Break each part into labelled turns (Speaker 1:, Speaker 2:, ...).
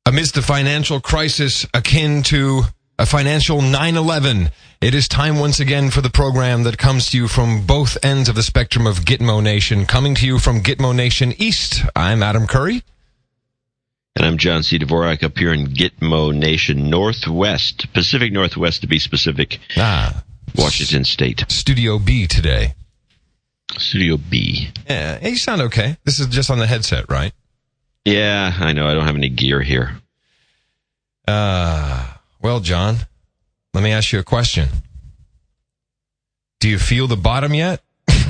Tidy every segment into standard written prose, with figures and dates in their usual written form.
Speaker 1: Amidst the financial crisis akin to a financial 9/11, it is time once again for the program that comes to you from both ends of the spectrum of Gitmo Nation. Coming to you from Gitmo Nation East, I'm Adam Curry.
Speaker 2: And I'm John C. Dvorak up here in Gitmo Nation Northwest, Pacific Northwest to be specific, Washington State.
Speaker 1: Studio B today.
Speaker 2: Studio B.
Speaker 1: Yeah, you sound okay. This is just on the headset, right?
Speaker 2: Yeah, I know. I don't have any gear here.
Speaker 1: Well, John, let me ask you a question. Do you feel the bottom yet?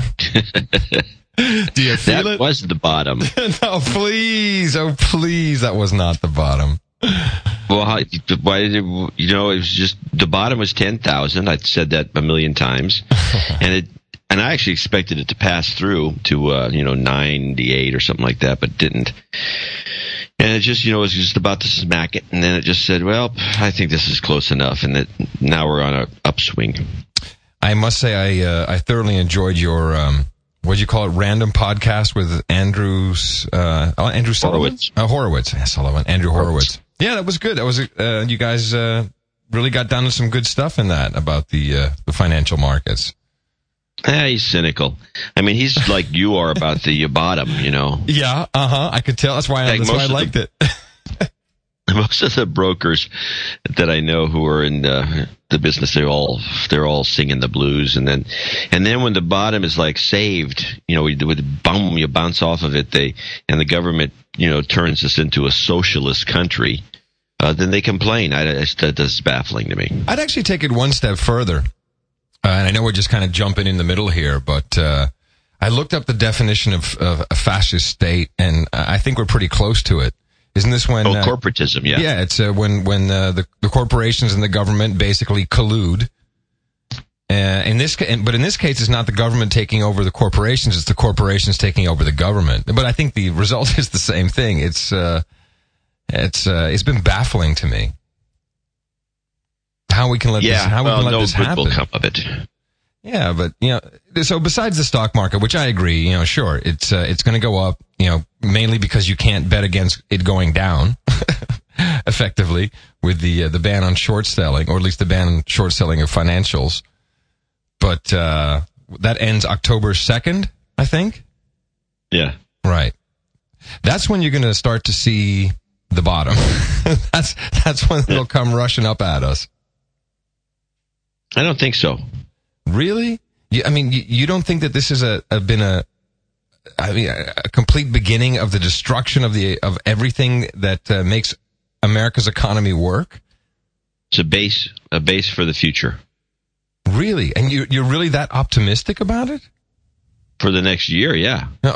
Speaker 1: Do you feel
Speaker 2: that
Speaker 1: it?
Speaker 2: Was the bottom.
Speaker 1: No, please. Oh, please. That was not the bottom.
Speaker 2: Well, why did it, it was just, the bottom was 10,000. I'd said that a million times. And I actually expected it to pass through to, 98 or something like that, but didn't. And it just, it was just about to smack it. And then it just said, well, I think this is close enough. And that now we're on an upswing. I
Speaker 1: must say I thoroughly enjoyed your, what do you call it, random podcast with Andrew Sullivan? Horowitz. Yeah, Sullivan. Andrew Horowitz. Yeah, that was good. That was, you guys, really got down to some good stuff in that about the financial markets.
Speaker 2: He's cynical. I mean, he's like you are about the bottom,
Speaker 1: Yeah, I could tell. That's why I liked it.
Speaker 2: Most of the brokers that I know who are in the business, they're all singing the blues, and then when the bottom is like saved, with the boom, you bounce off of it, and the government, turns us into a socialist country, then they complain. That's baffling to me.
Speaker 1: I'd actually take it one step further. And I know we're just kind of jumping in the middle here, but I looked up the definition of a fascist state, and I think we're pretty close to it. Isn't this when...
Speaker 2: corporatism, yeah.
Speaker 1: Yeah, it's when the corporations and the government basically collude. But in this case, it's not the government taking over the corporations, it's the corporations taking over the government. But I think the result is the same thing. It's been baffling to me. How we can let this happen.
Speaker 2: No good will come of it.
Speaker 1: Yeah, but so besides the stock market, which I agree, sure, it's going to go up, mainly because you can't bet against it going down, effectively, with the ban on short selling, or at least the ban on short selling of financials. But that ends October 2nd, I think.
Speaker 2: Yeah.
Speaker 1: Right. That's when you're going to start to see the bottom. That's when it'll come rushing up at us.
Speaker 2: I don't think so.
Speaker 1: Really? You don't think that this has been a complete beginning of the destruction of everything that makes America's economy work?
Speaker 2: It's a base for the future.
Speaker 1: Really? And you're really that optimistic about it?
Speaker 2: For the next year, yeah.
Speaker 1: No,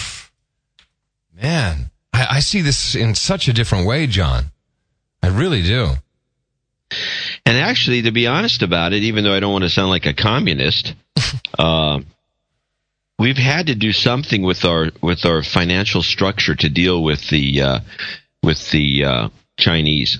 Speaker 1: man, I see this in such a different way, John. I really do.
Speaker 2: And actually, to be honest about it, even though I don't want to sound like a communist, we've had to do something with our financial structure to deal with the Chinese.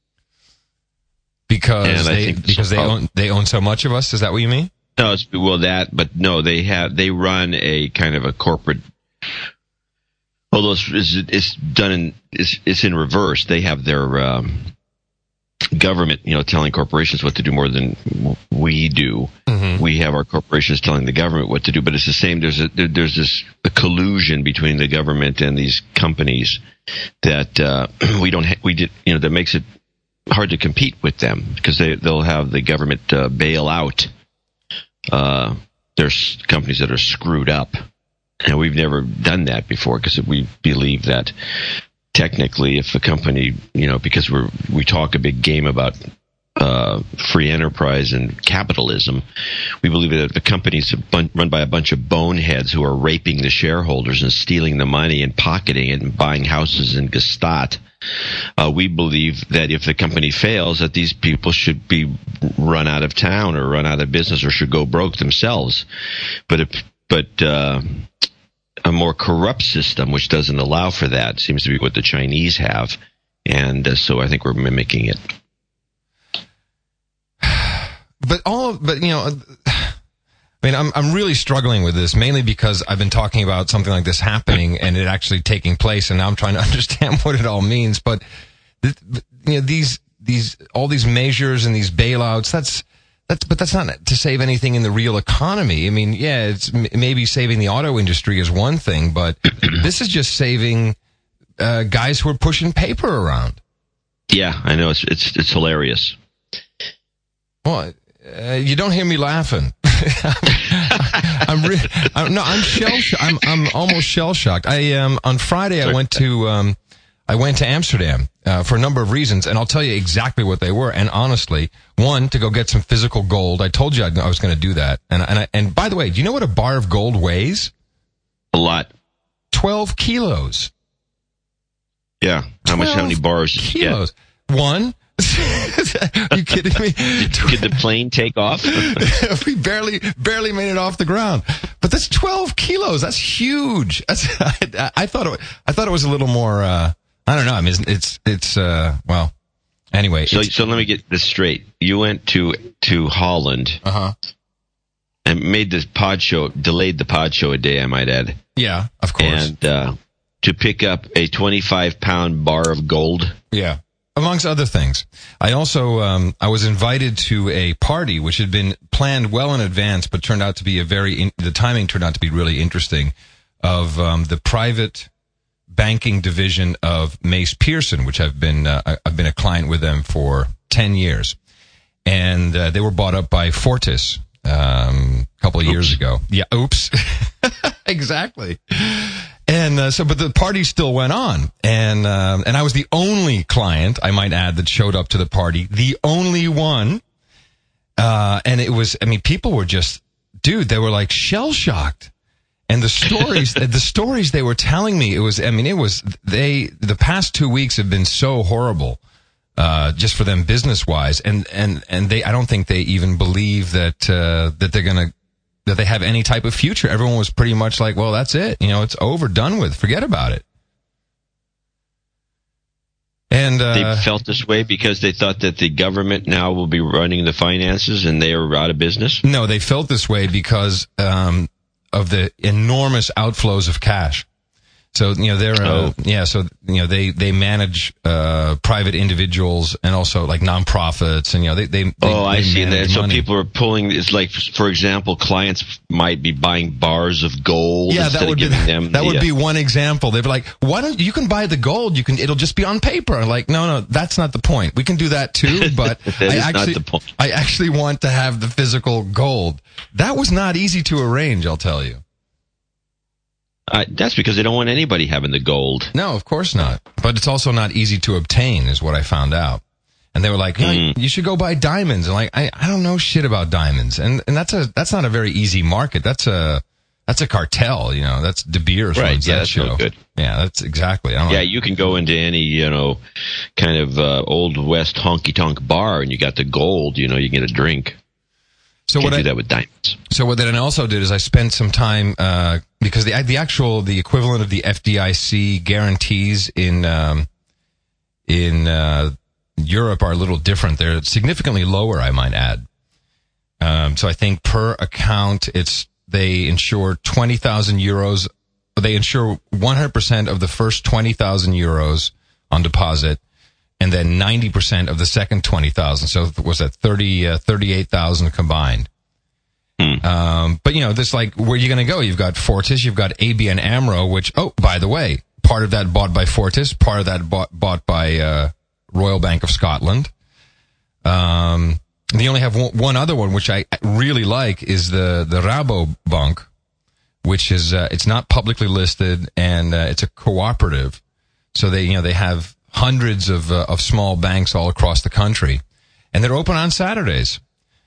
Speaker 1: Because they own so much of us. Is that what you mean?
Speaker 2: No, they run a kind of a corporate. Although it's in reverse. They have their government, telling corporations what to do more than we do. Mm-hmm. We have our corporations telling the government what to do, but it's the same. There's a collusion between the government and these companies that that makes it hard to compete with them, because they'll have the government bail out there's companies that are screwed up, and we've never done that before, because we believe that technically, if a company, because we talk a big game about free enterprise and capitalism, we believe that the companies run by a bunch of boneheads who are raping the shareholders and stealing the money and pocketing it and buying houses in Gstaad. We believe that if the company fails, that these people should be run out of town or run out of business or should go broke themselves. But a more corrupt system, which doesn't allow for that, seems to be what the Chinese have, and so I think we're mimicking it.
Speaker 1: I'm really struggling with this, mainly because I've been talking about something like this happening and it actually taking place, and now I'm trying to understand what it all means. But these all these measures and these bailouts, but that's not to save anything in the real economy. I mean, yeah, it's maybe saving the auto industry is one thing, but this is just saving guys who are pushing paper around.
Speaker 2: Yeah, I know. It's hilarious.
Speaker 1: Well, you don't hear me laughing. I'm almost shell shocked. On Friday I went to Amsterdam for a number of reasons, and I'll tell you exactly what they were. And honestly, one, to go get some physical gold. I told you I was going to do that. And by the way, do you know what a bar of gold weighs?
Speaker 2: A lot.
Speaker 1: 12 kilos.
Speaker 2: Yeah. How many bars?
Speaker 1: Kilos. Yeah. One. Are you kidding me?
Speaker 2: Did the plane take off?
Speaker 1: We barely made it off the ground. But that's 12 kilos. That's huge. I thought it was a little more, I don't know. I mean, it's well, anyway.
Speaker 2: So let me get this straight. You went to Holland. And made this delayed the pod show a day, I might add.
Speaker 1: Yeah, of course.
Speaker 2: And, to pick up a 25-pound bar of gold.
Speaker 1: Yeah. Amongst other things. I also, I was invited to a party which had been planned well in advance, but turned out to be the timing turned out to be really interesting, of, the private banking division of Mace Pearson, which I've been a client with them for 10 years. And, they were bought up by Fortis, a couple of years ago. Yeah. Oops. Exactly. And but the party still went on, and I was the only client, I might add, that showed up to the party, the only one. And it was, I mean, people were just, dude, they were like shell shocked, and the stories they were telling me, the past 2 weeks have been so horrible, just for them business wise, and I don't think they even believe that they have any type of future. Everyone was pretty much like, well, that's it. It's over, done with. Forget about it. And
Speaker 2: they felt this way because they thought that the government now will be running the finances and they are out of business? No,
Speaker 1: they felt this way because of the enormous outflows of cash. So, they manage private individuals and also like nonprofits, and they
Speaker 2: I see that. So people are pulling. It's like, for example, clients might be buying bars of gold.
Speaker 1: Yeah, that would be one example. They'd be like, "Why don't you can buy the gold? It'll just be on paper." I'm like, no, that's not the point. We can do that too, but I actually want to have the physical gold. That was not easy to arrange, I'll tell you.
Speaker 2: That's because they don't want anybody having the gold.
Speaker 1: No, of course not. But it's also not easy to obtain, is what I found out. And they were like, you should go buy diamonds. And like, I don't know shit about diamonds. And that's not a very easy market. That's a cartel, that's De Beers runs that show. No good. Yeah, that's exactly.
Speaker 2: You can go into any, kind of, old West honky-tonk bar and you got the gold, you can get a drink.
Speaker 1: So
Speaker 2: Can't do that with diamonds.
Speaker 1: So what I also did is I spent some time, because the equivalent of the FDIC guarantees in Europe are a little different. They're significantly lower, I might add. So I think per account, they insure 20,000 euros. They insure 100% of the first 20,000 euros on deposit, and then 90% of the second 20,000. So was that 38,000 combined? But this where you going to go? You've got Fortis, you've got ABN AMRO, which, by the way, part of that bought by Fortis, part of that bought by, Royal Bank of Scotland. They only have one other one, which I really like, is the Rabobank, which is, it's not publicly listed, and, it's a cooperative. So they have hundreds of small banks all across the country, and they're open on Saturdays.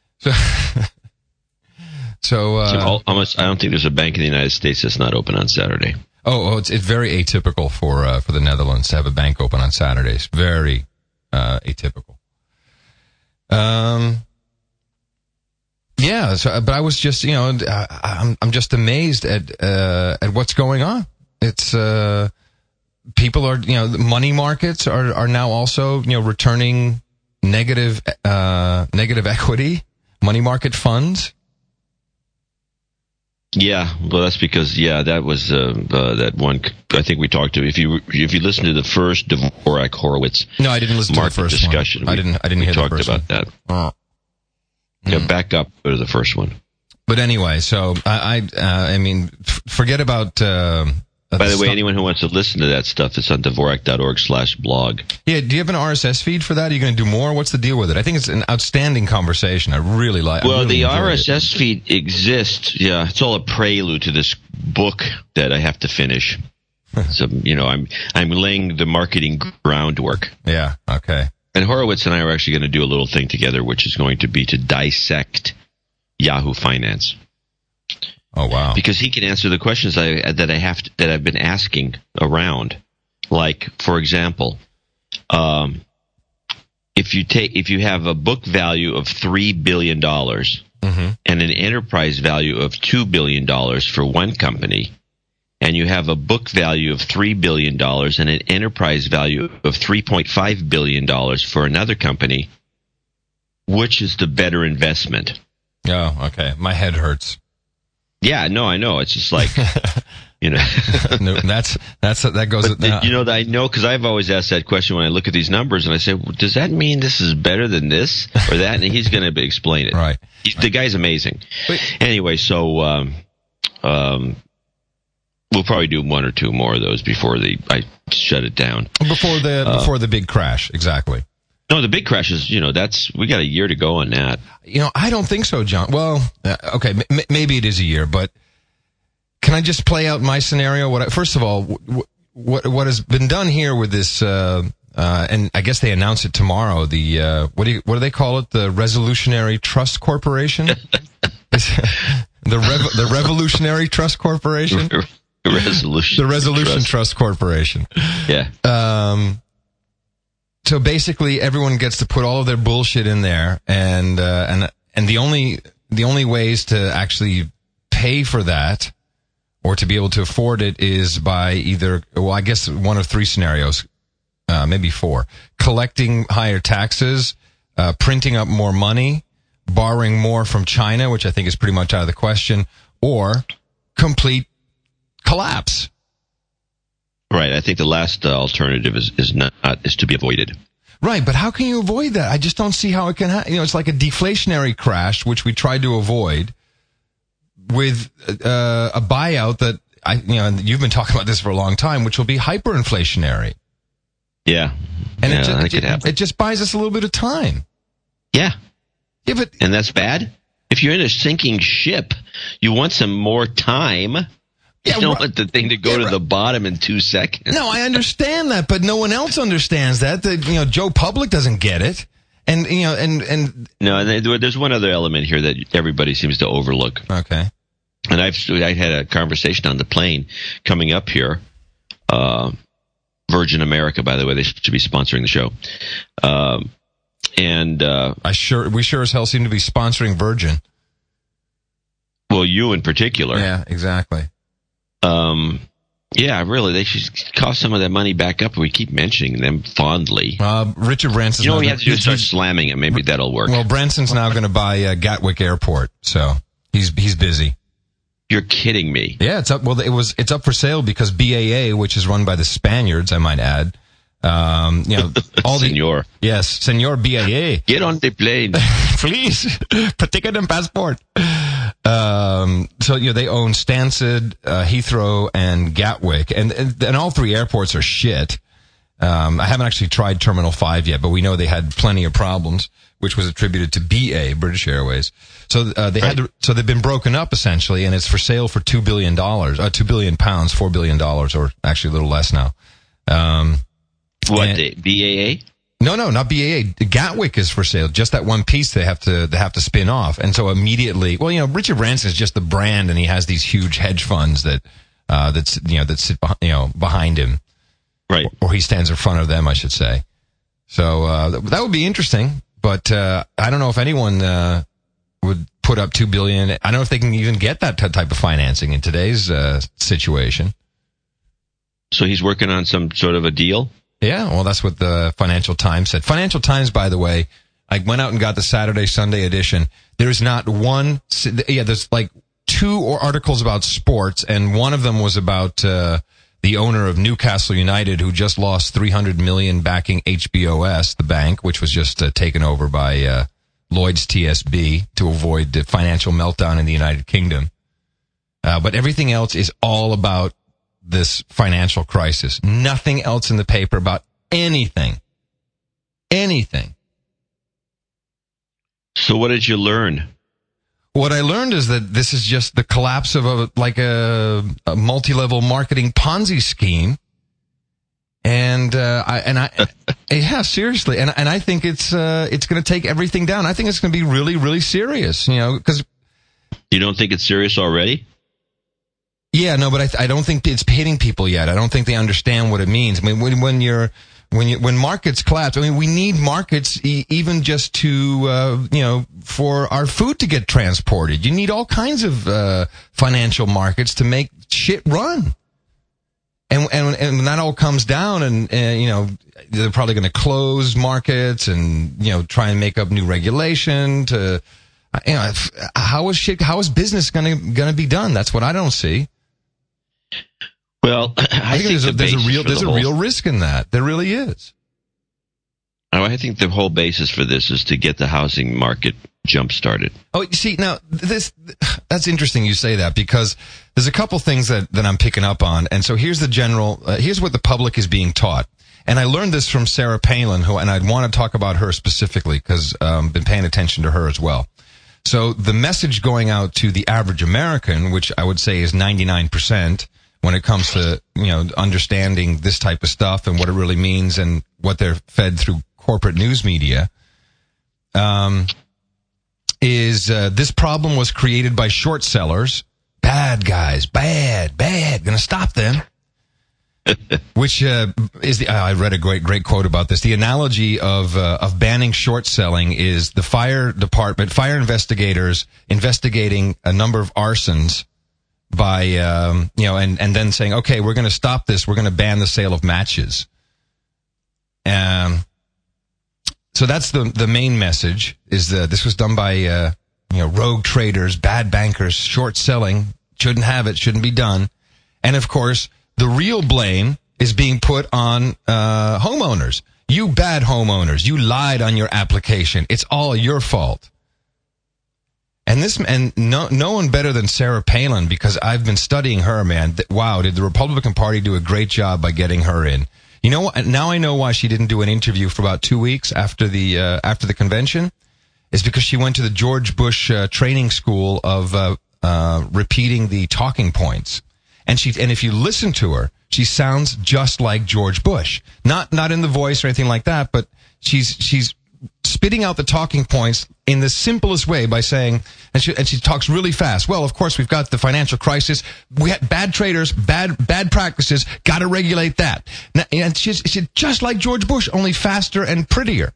Speaker 1: So
Speaker 2: I don't think there's a bank in the United States that's not open on Saturday.
Speaker 1: It's very atypical for the Netherlands to have a bank open on Saturdays. Very atypical. But I was just, I'm just amazed at what's going on. It's people are, money markets are now also, returning negative equity, money market funds.
Speaker 2: Yeah, well, that's because that was that one. I think we talked to. If you listen to the first Dvorak Horowitz,
Speaker 1: no, I didn't listen to the first
Speaker 2: discussion.
Speaker 1: One. I didn't hear the first
Speaker 2: one. We talked about that. Yeah, back up to the first one.
Speaker 1: But anyway, so I mean, forget about.
Speaker 2: By the way, anyone who wants to listen to that stuff, it's on Dvorak.org/blog.
Speaker 1: Yeah, do you have an RSS feed for that? Are you going to do more? What's the deal with it? I think it's an outstanding conversation. I really like.
Speaker 2: Well,
Speaker 1: really
Speaker 2: the RSS feed exists. Yeah, it's all a prelude to this book that I have to finish. So I'm laying the marketing groundwork.
Speaker 1: Yeah. Okay.
Speaker 2: And Horowitz and I are actually going to do a little thing together, which is going to be to dissect Yahoo Finance.
Speaker 1: Oh wow!
Speaker 2: Because he can answer the questions that I've been asking around. Like, for example, if you have a book value of $3 billion and an enterprise value of $2 billion for one company, and you have a book value of $3 billion and an enterprise value of $3.5 billion for another company, which is the better investment?
Speaker 1: Oh, okay. My head hurts.
Speaker 2: Yeah, no, I know. It's just like, no,
Speaker 1: that goes.
Speaker 2: But, I know because I've always asked that question when I look at these numbers, and I say, well, does that mean this is better than this or that? And he's going to explain it.
Speaker 1: Right.
Speaker 2: The guy's amazing. Anyway, so we'll probably do one or two more of those before I shut it down.
Speaker 1: Before the big crash, exactly.
Speaker 2: No, the big crash is, we got a year to go on that.
Speaker 1: I don't think so, John. Well, okay, maybe it is a year, but can I just play out my scenario? First of all, what has been done here with this, and I guess they announce it tomorrow, what do they call it? The Resolutionary Trust Corporation? the Revolutionary Trust Corporation? The Resolution Trust Corporation.
Speaker 2: Yeah.
Speaker 1: So basically, everyone gets to put all of their bullshit in there, and the only ways to actually pay for that or to be able to afford it is by either, well, I guess one of three scenarios, maybe four: collecting higher taxes, printing up more money, borrowing more from China, which I think is pretty much out of the question, or complete collapse.
Speaker 2: Right. I think the last alternative is to be avoided.
Speaker 1: Right, but how can you avoid that? I just don't see how it can happen. It's like a deflationary crash, which we tried to avoid with a buyout that you've been talking about this for a long time, which will be hyperinflationary.
Speaker 2: Yeah.
Speaker 1: And it just buys us a little bit of time.
Speaker 2: Yeah.
Speaker 1: Yeah, but
Speaker 2: and that's bad. If you're in a sinking ship, you want some more time. You don't want the thing to go to the bottom in 2 seconds.
Speaker 1: No, I understand that, but no one else understands that. Joe Public doesn't get it. And
Speaker 2: there's one other element here that everybody seems to overlook.
Speaker 1: Okay.
Speaker 2: And I had a conversation on the plane coming up here. Virgin America, by the way, they should be sponsoring the show.
Speaker 1: We sure as hell seem to be sponsoring Virgin.
Speaker 2: Well, you in particular.
Speaker 1: Yeah, exactly.
Speaker 2: Yeah, really, they should cost some of that money back up. We keep mentioning them fondly.
Speaker 1: Richard Branson's
Speaker 2: what we have to do is start slamming it. Maybe that'll work.
Speaker 1: Well, Branson's now going to buy Gatwick Airport, so he's busy.
Speaker 2: You're kidding me.
Speaker 1: Yeah, it's up. Well, it's up for sale because BAA, which is run by the Spaniards, I might add. All
Speaker 2: Senor.
Speaker 1: Yes, Senor BAA.
Speaker 2: Get on the plane.
Speaker 1: Please. Ticket and passport. So they own Stansted, Heathrow, and Gatwick, and all three airports are shit. I haven't actually tried Terminal 5 yet, but we know they had plenty of problems, which was attributed to BA, British Airways. So so they've been broken up essentially, and it's for sale for $2 billion, £2 billion, $4 billion, or actually a little less now.
Speaker 2: BAA?
Speaker 1: No, not BAA. Gatwick is for sale. Just that one piece they have to spin off. And so immediately, Richard Branson is just the brand, and he has these huge hedge funds that sit behind him.
Speaker 2: Right.
Speaker 1: Or he stands in front of them, I should say. So, that would be interesting, but, I don't know if anyone, would put up $2 billion. I don't know if they can even get that type of financing in today's, situation.
Speaker 2: So he's working on some sort of a deal?
Speaker 1: Yeah, well, that's what the Financial Times said. Financial Times, by the way, I went out and got the Saturday, Sunday edition. There's not one, there's like two articles about sports, and one of them was about the owner of Newcastle United, who just lost $300 million backing HBOS, the bank, which was just taken over by Lloyd's TSB to avoid the financial meltdown in the United Kingdom. But everything else is all about this financial crisis. Nothing else in the paper about anything. Anything.
Speaker 2: So what did you learn?
Speaker 1: What I learned is that this is just the collapse of a multi-level marketing Ponzi scheme. And yeah, seriously. And I think it's going to take everything down. I think it's going to be really, really serious, because.
Speaker 2: You don't think it's serious already?
Speaker 1: Yeah, no, but I don't think it's hitting people yet. I don't think they understand what it means. I mean, when markets collapse, I mean, we need markets even just to, for our food to get transported. You need all kinds of financial markets to make shit run. And when that all comes down and they're probably going to close markets and, try and make up new regulation to, how is business going to be done? That's what I don't see.
Speaker 2: Well, I think there's
Speaker 1: a real risk in that. There really is.
Speaker 2: I think the whole basis for this is to get the housing market jump started.
Speaker 1: Oh, you see, now that's interesting you say that, because there's a couple things that I'm picking up on. And so here's here's what the public is being taught. And I learned this from Sarah Palin, and I'd want to talk about her specifically because I've been paying attention to her as well. So the message going out to the average American, which I would say is 99%, when it comes to, understanding this type of stuff and what it really means and what they're fed through corporate news media, is this problem was created by short sellers, bad guys, bad, gonna stop them. Which I read a great quote about this. The analogy of banning short selling is the fire investigators investigating a number of arsons by and then saying, okay, we're going to stop this. We're going to ban the sale of matches. So that's the main message. Is this was done by rogue traders, bad bankers, short selling, shouldn't have it, shouldn't be done, and of course. The real blame is being put on homeowners. You bad homeowners. You lied on your application. It's all your fault. And no one better than Sarah Palin, because I've been studying her, man. Wow, did the Republican Party do a great job by getting her in? You know what? Now I know why she didn't do an interview for about 2 weeks after the convention. Is because she went to the George Bush training school of repeating the talking points. And if you listen to her, she sounds just like George Bush. Not in the voice or anything like that, but she's spitting out the talking points in the simplest way by saying, and she talks really fast. Well, of course, we've got the financial crisis. We had bad traders, bad practices. Got to regulate that. And she's just like George Bush, only faster and prettier.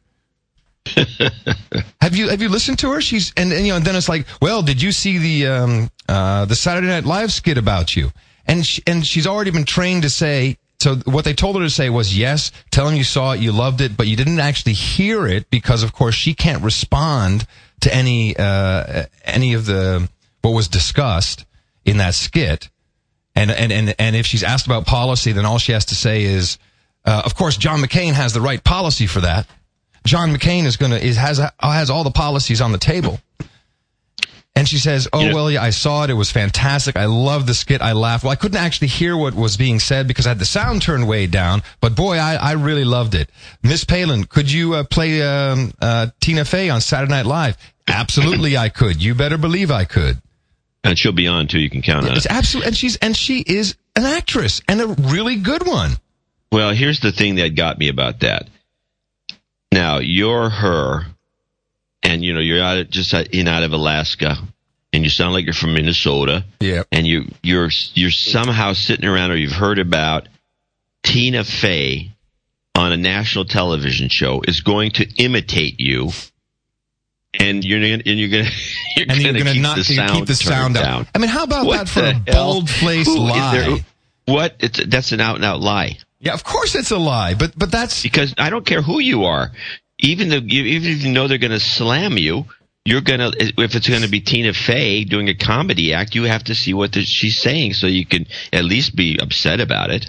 Speaker 1: Have you listened to her? And then it's like, well, did you see the Saturday Night Live skit about you? And she's already been trained to say, so what they told her to say was, yes, tell them you saw it, you loved it, but you didn't actually hear it because, of course, she can't respond to any of what was discussed in that skit. And if she's asked about policy, then all she has to say is, of course, John McCain has the right policy for that. John McCain has all the policies on the table. And she says, well, yeah, I saw it. It was fantastic. I loved the skit. I laughed. Well, I couldn't actually hear what was being said because I had the sound turned way down. But boy, I really loved it. Miss Palin, could you play Tina Fey on Saturday Night Live? Absolutely, I could. You better believe I could.
Speaker 2: And she'll be on too. You can count on it.
Speaker 1: It's absolutely, and she is an actress and a really good one.
Speaker 2: Well, here's the thing that got me about that. Now you're her. And, you're out of Alaska, and you sound like you're from Minnesota.
Speaker 1: Yeah.
Speaker 2: And you're somehow sitting around, or you've heard about Tina Fey on a national television show is going to imitate you, and you're going to keep the sound down.
Speaker 1: I mean, how about that for a bold-faced lie?
Speaker 2: That's an out-and-out lie.
Speaker 1: Yeah, of course it's a lie, but that's
Speaker 2: because I don't care who you are. Even if you know they're going to slam you, if it's gonna be Tina Fey doing a comedy act, you have to see what she's saying so you can at least be upset about it.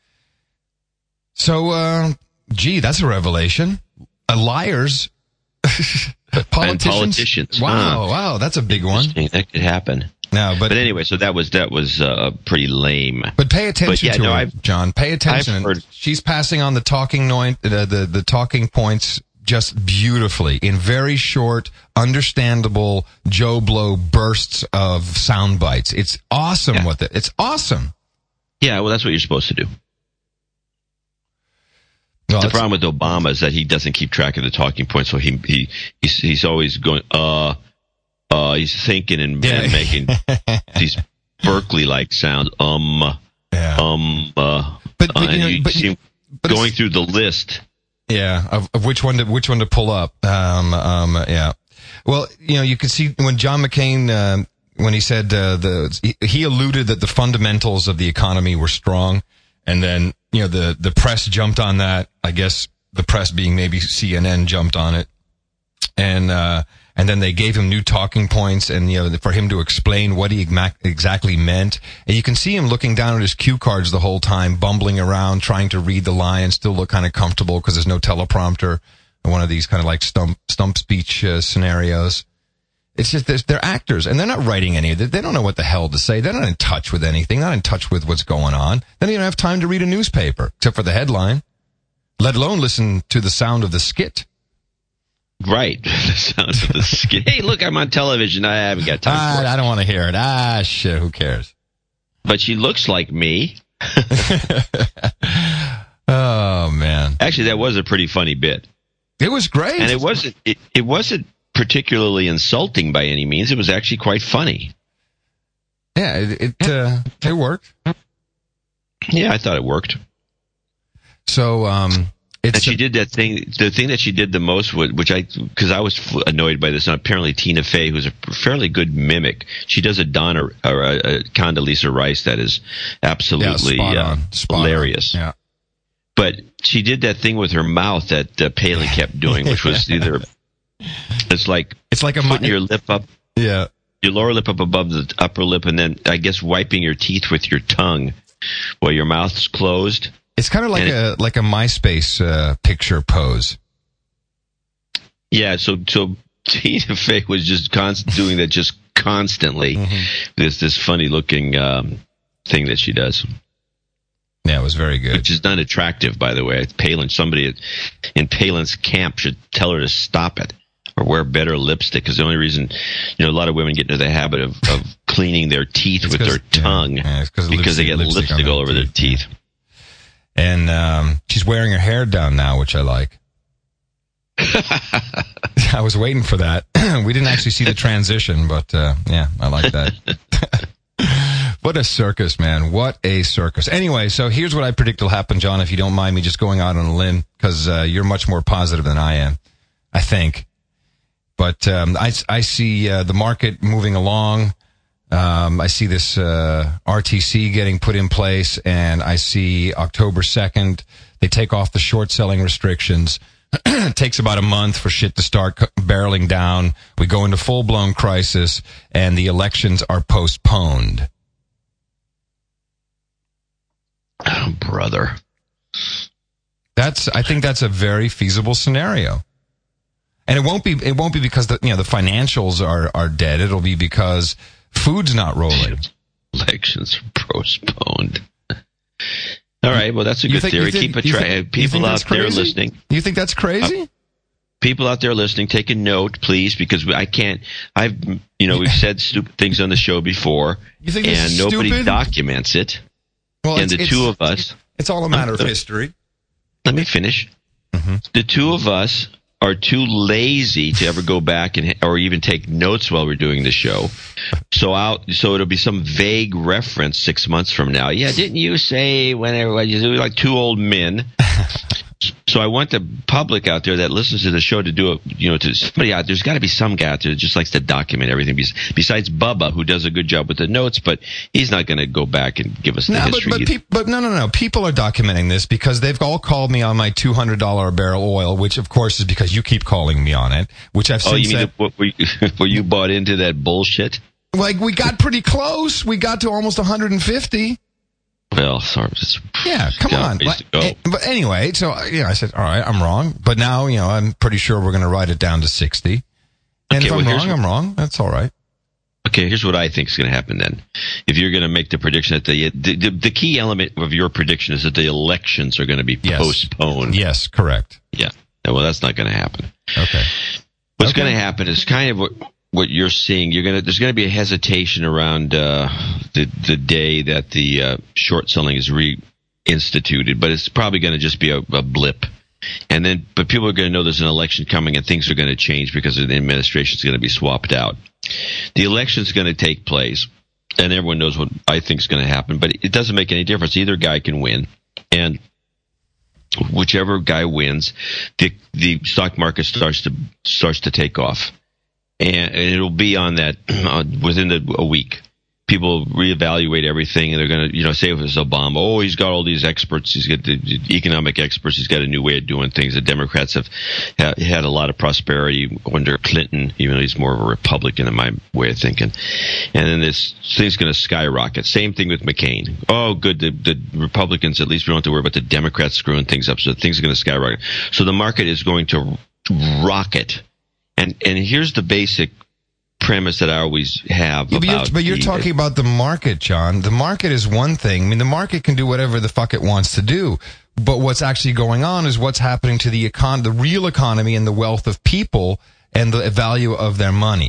Speaker 1: So, gee, that's a revelation. Liars.
Speaker 2: Politicians.
Speaker 1: Wow, that's a big one.
Speaker 2: That could happen.
Speaker 1: No, but
Speaker 2: anyway, so that was pretty lame.
Speaker 1: But pay attention to her, John. Pay attention. She's passing on the talking points just beautifully in very short, understandable Joe Blow bursts of sound bites. It's awesome. It's awesome.
Speaker 2: Yeah, well, that's what you're supposed to do. Well, the problem with Obama is that he doesn't keep track of the talking points, so he's always going, he's thinking and making these Berkeley-like sounds. But you see him going through the list.
Speaker 1: Yeah, of which one to pull up. Yeah. Well, you can see when John McCain, when he said he alluded that the fundamentals of the economy were strong, and then the press jumped on that. I guess the press being maybe CNN jumped on it, and then they gave him new talking points, and for him to explain what he exactly meant. And you can see him looking down at his cue cards the whole time, bumbling around, trying to read the line, still look kind of comfortable because there's no teleprompter. One of these kind of like stump speech scenarios. It's just they're actors, and they're not writing any of it. They don't know what the hell to say. They're not in touch with anything. Not in touch with what's going on. They don't even have time to read a newspaper, except for the headline, let alone listen to the sound of the skit.
Speaker 2: Right. The sound of the skit. Hey, look, I'm on television. I haven't got time for it.
Speaker 1: I don't want to hear it. Shit, who cares?
Speaker 2: But she looks like me.
Speaker 1: Oh, man.
Speaker 2: Actually, that was a pretty funny bit.
Speaker 1: It was great.
Speaker 2: And it wasn't particularly insulting by any means. It was actually quite funny.
Speaker 1: Yeah, it worked.
Speaker 2: Yeah, I thought it worked.
Speaker 1: So,
Speaker 2: and she did that thing. The thing that she did the most, because I was annoyed by this. And apparently, Tina Fey, who's a fairly good mimic, she does a Donna or a Condoleezza Rice that is absolutely hilarious.
Speaker 1: Yeah.
Speaker 2: But she did that thing with her mouth that Palin kept doing, which was it's like putting your lip up, your lower lip up above the upper lip, and then I guess wiping your teeth with your tongue while your mouth's closed.
Speaker 1: It's kind of like a MySpace picture pose.
Speaker 2: Yeah, so Tina Fey was just doing that just constantly. Mm-hmm. This funny looking thing that she does.
Speaker 1: Yeah, it was very good.
Speaker 2: Which is not attractive, by the way. Palin, somebody in Palin's camp should tell her to stop it or wear better lipstick, because the only reason, a lot of women get into the habit of cleaning their teeth with their tongue because they get lipstick all over their teeth.
Speaker 1: And she's wearing her hair down now, which I like. I was waiting for that. We didn't actually see the transition, but yeah, I like that. What a circus, man. What a circus. Anyway, so here's what I predict will happen, John, if you don't mind me just going out on a limb, because you're much more positive than I am, I think. But I see the market moving along. I see this RTC getting put in place, and I see October 2nd, they take off the short selling restrictions. It takes about a month for shit to start barreling down. We go into full-blown crisis, and the elections are postponed.
Speaker 2: Oh, brother.
Speaker 1: I think that's a very feasible scenario. And it won't be because the financials are dead. It'll be because food's not rolling.
Speaker 2: Elections are postponed. All right, well, that's a good theory. Keep a track. People out there listening.
Speaker 1: You think that's crazy?
Speaker 2: People out there listening, take a note, please, because we've said stupid things on the show before, and nobody documents it.
Speaker 1: Well,
Speaker 2: and the two of us.
Speaker 1: It's all a matter of history.
Speaker 2: Let me finish. Mm-hmm. The two of us are too lazy to ever go back or even take notes while we're doing the show. So it'll be some vague reference 6 months from now. Yeah, didn't you say whenever you do, like two old men? So I want the public out there that listens to the show to do it, to somebody out there's got to be some guy out there that just likes to document everything. Besides Bubba, who does a good job with the notes, but he's not going to go back and give us the history.
Speaker 1: But no. People are documenting this because they've all called me on my $200 a barrel oil, which of course is because you keep calling me on it, which I've since said.
Speaker 2: Were you bought into that bullshit?
Speaker 1: Like, we got pretty close. We got to almost 150.
Speaker 2: Well, sorry.
Speaker 1: Yeah, come on. But anyway, so, I said, all right, I'm wrong. But now, I'm pretty sure we're going to write it down to 60. And if I'm wrong, I'm wrong. That's all right.
Speaker 2: Okay, here's what I think is going to happen then. If you're going to make the prediction that the key element of your prediction is that the elections are going to be postponed.
Speaker 1: Yes, correct.
Speaker 2: Yeah. Well, that's not going to happen.
Speaker 1: Okay.
Speaker 2: What's going to happen is kind of what you're seeing. There's going to be a hesitation around the day that the short selling is reinstituted, but it's probably going to just be a blip. But people are going to know there's an election coming and things are going to change because the administration is going to be swapped out. The election is going to take place, and everyone knows what I think is going to happen, but it doesn't make any difference. Either guy can win, and whichever guy wins, the stock market starts to take off, and it'll be on that within a week. People reevaluate everything, and they're going to, say if it's Obama, oh, he's got all these experts, he's got the economic experts, he's got a new way of doing things. The Democrats have had a lot of prosperity under Clinton, even though he's more of a Republican in my way of thinking. And then this thing's going to skyrocket. Same thing with McCain. Oh, good, the Republicans, at least we don't have to worry about the Democrats screwing things up, so things are going to skyrocket. So the market is going to rocket. And here's the basic premise that I always have.
Speaker 1: But you're talking about the market, John. The market is one thing. I mean, the market can do whatever the fuck it wants to do. But what's actually going on is what's happening to the real economy and the wealth of people and the value of their money.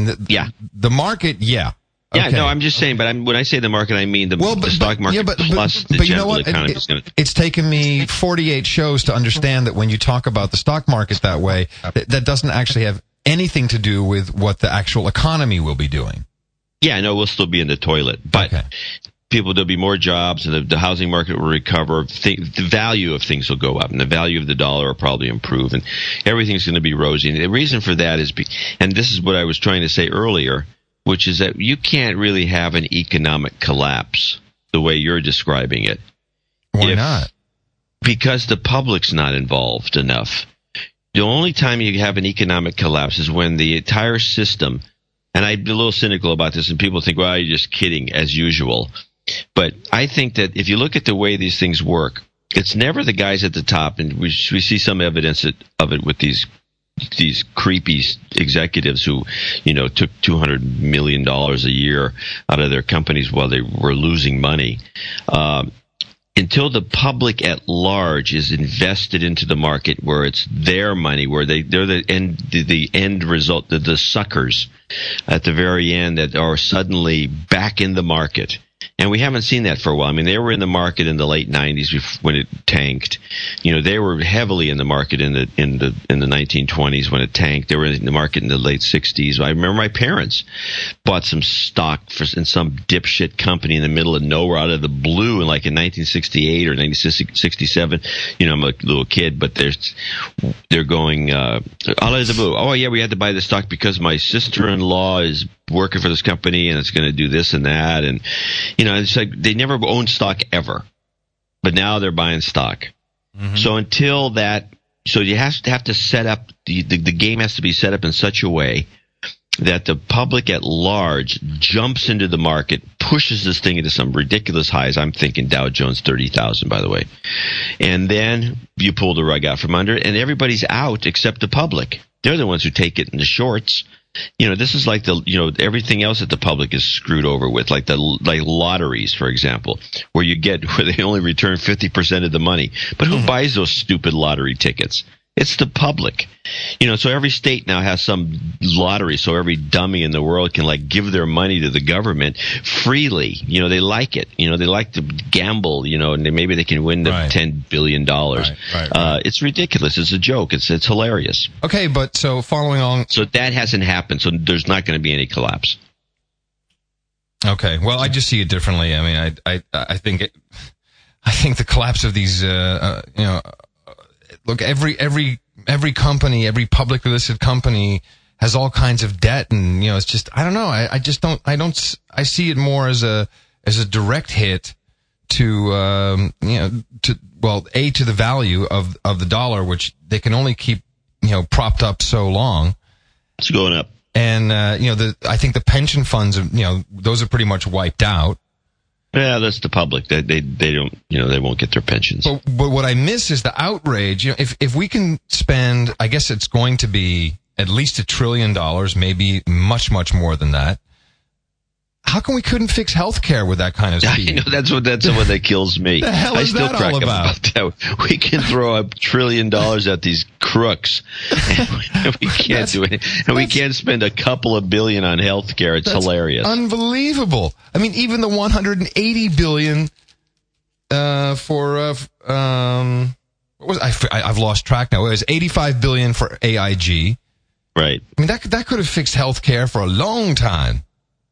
Speaker 1: The market, yeah.
Speaker 2: Yeah,
Speaker 1: okay.
Speaker 2: No, I'm just saying, but when I say the market, I mean the stock market plus the general economy.
Speaker 1: It's taken me 48 shows to understand that when you talk about the stock market that way, that doesn't actually have anything to do with what the actual economy will be doing.
Speaker 2: Yeah, no, we'll still be in the toilet, but there'll be more jobs, and the housing market will recover. The value of things will go up, and the value of the dollar will probably improve, and everything's going to be rosy. And the reason for that is, and this is what I was trying to say earlier, which is that you can't really have an economic collapse the way you're describing it.
Speaker 1: Why not?
Speaker 2: Because the public's not involved enough. The only time you have an economic collapse is when the entire system, and I'm a little cynical about this, and people think, well, you're just kidding, as usual. But I think that if you look at the way these things work, it's never the guys at the top, and we see some evidence of it with these creepy executives who, took $200 million a year out of their companies while they were losing money. Until the public at large is invested into the market where it's their money, where they're the end result, the suckers at the very end that are suddenly back in the market. And we haven't seen that for a while. I mean, they were in the market in the late 90s when it tanked. They were heavily in the market in the 1920s when it tanked. They were in the market in the late 60s. I remember my parents bought some stock in some dipshit company in the middle of nowhere out of the blue in 1968 or 1967. I'm a little kid, but they're going out of the blue. Oh yeah, we had to buy the stock because my sister-in-law is working for this company and it's going to do this and that, and it's like they never owned stock ever, but now they're buying stock. Mm-hmm. So until that, you have to set up the game has to be set up in such a way that the public at large jumps into the market, pushes this thing into some ridiculous highs. I'm thinking Dow Jones 30,000, by the way, and then you pull the rug out from under it, and everybody's out except the public. They're the ones who take it in the shorts. This is like everything else that the public is screwed over with, like lotteries, for example, where they only return 50% of the money. But who buys those stupid lottery tickets? It's the public. So every state now has some lottery, so every dummy in the world can give their money to the government freely. They like it. They like to gamble, and maybe they can win the $10 billion. Right. It's ridiculous. It's a joke. It's hilarious.
Speaker 1: Okay, but so following on.
Speaker 2: So that hasn't happened, so there's not going to be any collapse.
Speaker 1: Okay, well, I just see it differently. I mean, I think the collapse of these, look, every company, every publicly listed company has all kinds of debt, and it's just, I don't know. I see it more as a direct hit to to the value of the dollar, which they can only keep propped up so long.
Speaker 2: It's going up.
Speaker 1: And I think the pension funds, those are pretty much wiped out.
Speaker 2: Yeah, that's the public. They don't, they won't get their pensions.
Speaker 1: But what I miss is the outrage. If we can spend, I guess it's going to be at least $1 trillion, maybe much, much more than that. How come we couldn't fix healthcare with that kind of speed?
Speaker 2: I know that's what that kills me.
Speaker 1: The hell is that all about?
Speaker 2: That. We can throw $1 trillion at these crooks, and we can't do it. And we can't spend a couple of billion on healthcare. It's hilarious.
Speaker 1: Unbelievable. I mean, even the $180 billion for what was I've lost track now. It was $85 billion for AIG.
Speaker 2: Right.
Speaker 1: I mean, that could have fixed healthcare for a long time.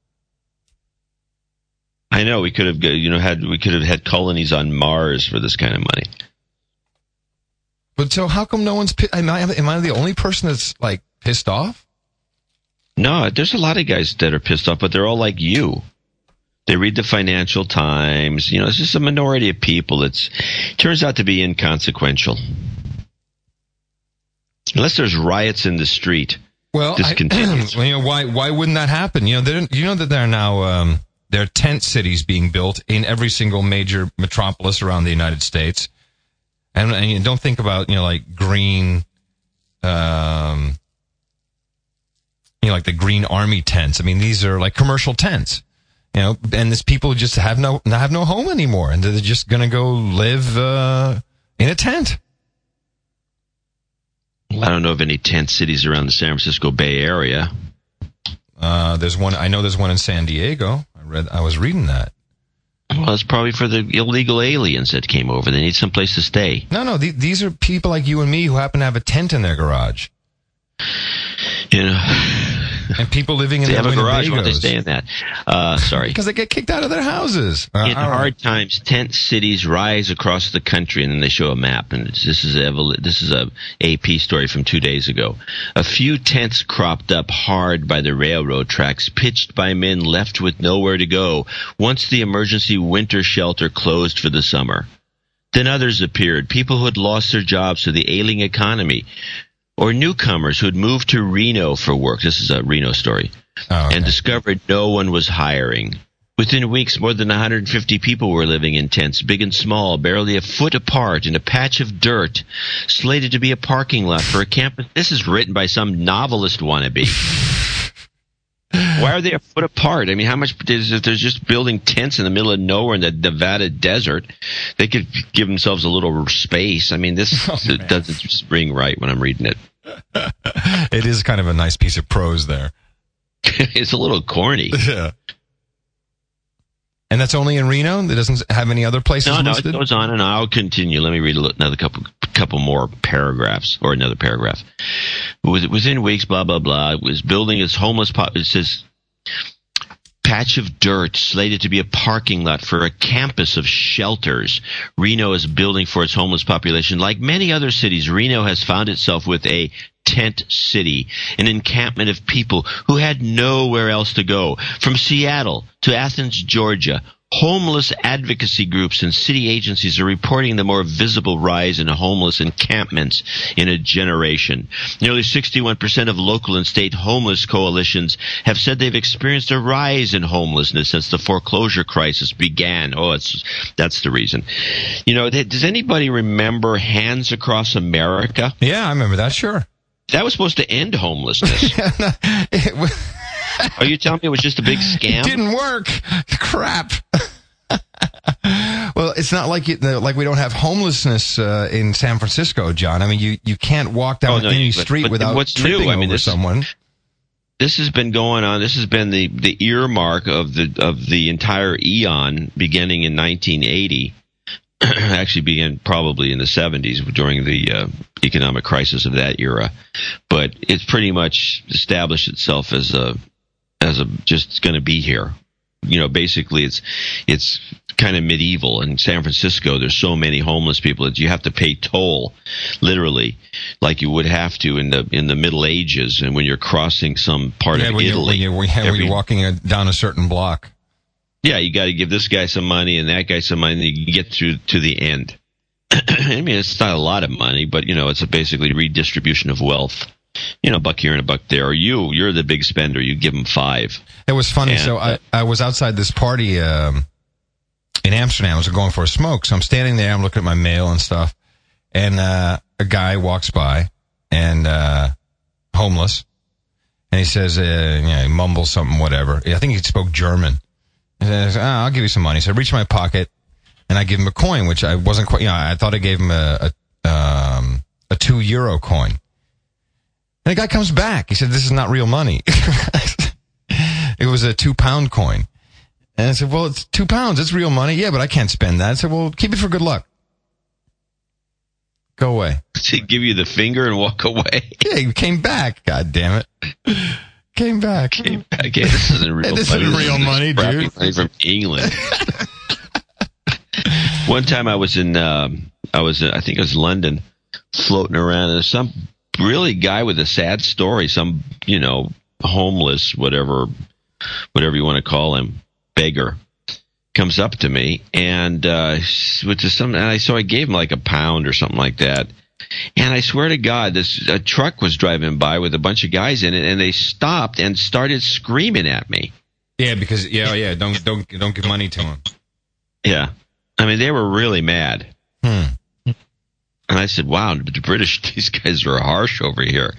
Speaker 2: I know we could have, had colonies on Mars for this kind of money.
Speaker 1: But so how come no one's? Am I the only person that's like pissed off?
Speaker 2: No, there's a lot of guys that are pissed off, but they're all like you. They read the Financial Times. It's just a minority of people. It turns out to be inconsequential. Unless there's riots in the street.
Speaker 1: Well,
Speaker 2: this continues.
Speaker 1: Why wouldn't that happen? That there are now. There are tent cities being built in every single major metropolis around the United States. And you don't think about, like green, like the Green Army tents. I mean, these are like commercial tents, and these people just have no home anymore. And they're just going to go live, in a tent.
Speaker 2: Well, I don't know of any tent cities around the San Francisco Bay Area.
Speaker 1: There's one, I know there's one in San Diego. I was reading that.
Speaker 2: Well, it's probably for the illegal aliens that came over. They need some place to stay.
Speaker 1: No, these are people like you and me who happen to have a tent in their garage. And people living in
Speaker 2: they
Speaker 1: their
Speaker 2: have a garage.
Speaker 1: Winnebagos.
Speaker 2: Why don't they stay in that? Sorry.
Speaker 1: Because they get kicked out of their houses.
Speaker 2: In hard times, tent cities rise across the country, and then they show a map. And this is a AP story from 2 days ago. A few tents cropped up hard by the railroad tracks, pitched by men left with nowhere to go once the emergency winter shelter closed for the summer. Then others appeared, people who had lost their jobs to the ailing economy, or newcomers who had moved to Reno for work. This is a Reno story.
Speaker 1: Oh, okay.
Speaker 2: And discovered no one was hiring. Within weeks, more than 150 people were living in tents, big and small, barely a foot apart in a patch of dirt, slated to be a parking lot for a campus. This is written by some novelist wannabe. Why are they a foot apart? I mean, how much if they're just building tents in the middle of nowhere in the Nevada desert, they could give themselves a little space. I mean, this doesn't just ring right when I'm reading it.
Speaker 1: It is kind of a nice piece of prose there.
Speaker 2: It's a little corny.
Speaker 1: Yeah. And that's only in Reno? It doesn't have any other places listed?
Speaker 2: No, it goes on, and I'll continue. Let me read another couple more paragraphs, or another paragraph. Within weeks, blah, blah, blah, it was building its homeless it says, patch of dirt slated to be a parking lot for a campus of shelters. Reno is building for its homeless population. Like many other cities, Reno has found itself with a tent city, an encampment of people who had nowhere else to go. From Seattle to Athens, Georgia, homeless advocacy groups and city agencies are reporting the more visible rise in homeless encampments in a generation. Nearly 61% of local and state homeless coalitions have said they've experienced a rise in homelessness since the foreclosure crisis began. That's the reason. Does anybody remember Hands Across America?
Speaker 1: Yeah, I remember that, sure.
Speaker 2: That was supposed to end homelessness. Are you telling me it was just a big scam?
Speaker 1: It didn't work. Crap. Well, it's not like we don't have homelessness in San Francisco, John. I mean, you can't walk down any street without tripping over someone.
Speaker 2: This has been going on. This has been the earmark of the entire eon, beginning in 1980. Actually began probably in the 70s during the economic crisis of that era, but it's pretty much established itself as a just going to be here. Basically it's kind of medieval. In San Francisco, there's so many homeless people that you have to pay toll, literally, like you would have to in the Middle Ages, and when you're crossing some part of Italy.
Speaker 1: When you're walking down a certain block.
Speaker 2: Yeah, you got to give this guy some money and that guy some money, and you can get through to the end. I mean, it's not a lot of money, but, it's a basically redistribution of wealth. A buck here and a buck there. Or you're the big spender. You give them $5.
Speaker 1: It was funny. So I was outside this party in Amsterdam. I was going for a smoke. So I'm standing there. I'm looking at my mail and stuff. And a guy walks by, and homeless. And he says, he mumbles something, whatever. I think he spoke German. And he says, I'll give you some money. So I reach my pocket, and I give him a coin, which I wasn't quite, I thought I gave him a €2 coin. And the guy comes back. He said, this is not real money. It was a £2 coin. And I said, well, it's £2. It's real money. Yeah, but I can't spend that. I said, well, keep it for good luck. Go away.
Speaker 2: Did he give you the finger and walk away?
Speaker 1: Yeah, he came back. God damn it. Came back.
Speaker 2: Yeah, this isn't real money.
Speaker 1: This isn't real money, dude.
Speaker 2: Money from England. One time I was in London, floating around, and there's some really guy with a sad story, some, homeless, whatever you want to call him, beggar, comes up to me, and so I gave him like £1 or something like that. And I swear to God, a truck was driving by with a bunch of guys in it, and they stopped and started screaming at me.
Speaker 1: Yeah, because don't give money to him.
Speaker 2: Yeah, I mean, they were really mad. And I said, wow, the British, these guys are harsh over here,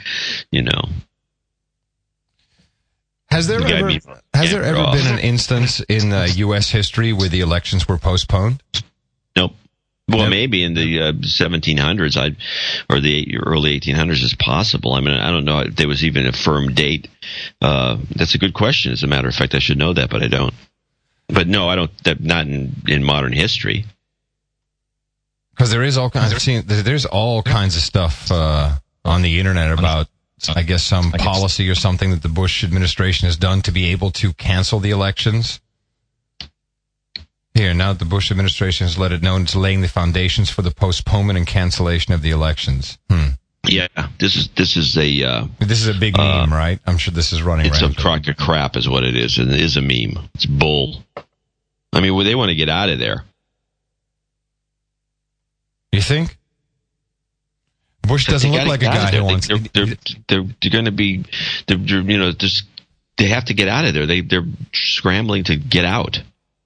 Speaker 1: Has there ever been an instance in U.S. history where the elections were postponed?
Speaker 2: Nope. Well, maybe in the 1700s or the early 1800s is possible. I mean, I don't know if there was even a firm date. That's a good question. As a matter of fact, I should know that, but I don't. But no, I don't. Not in modern history.
Speaker 1: Because there is all kinds. There's all kinds of stuff on the internet about, I guess, some policy or something that the Bush administration has done to be able to cancel the elections. Here, now the Bush administration has let it know it's laying the foundations for the postponement and cancellation of the elections.
Speaker 2: Yeah, this is a
Speaker 1: big meme, right? I'm sure this is running.
Speaker 2: It's a crock of crap, is what it is, and it is a meme. It's bull. I mean, they want to get out of there.
Speaker 1: You think? Bush doesn't look like a guy who wants.
Speaker 2: They're going to be, they have to get out of there. They're scrambling to get out.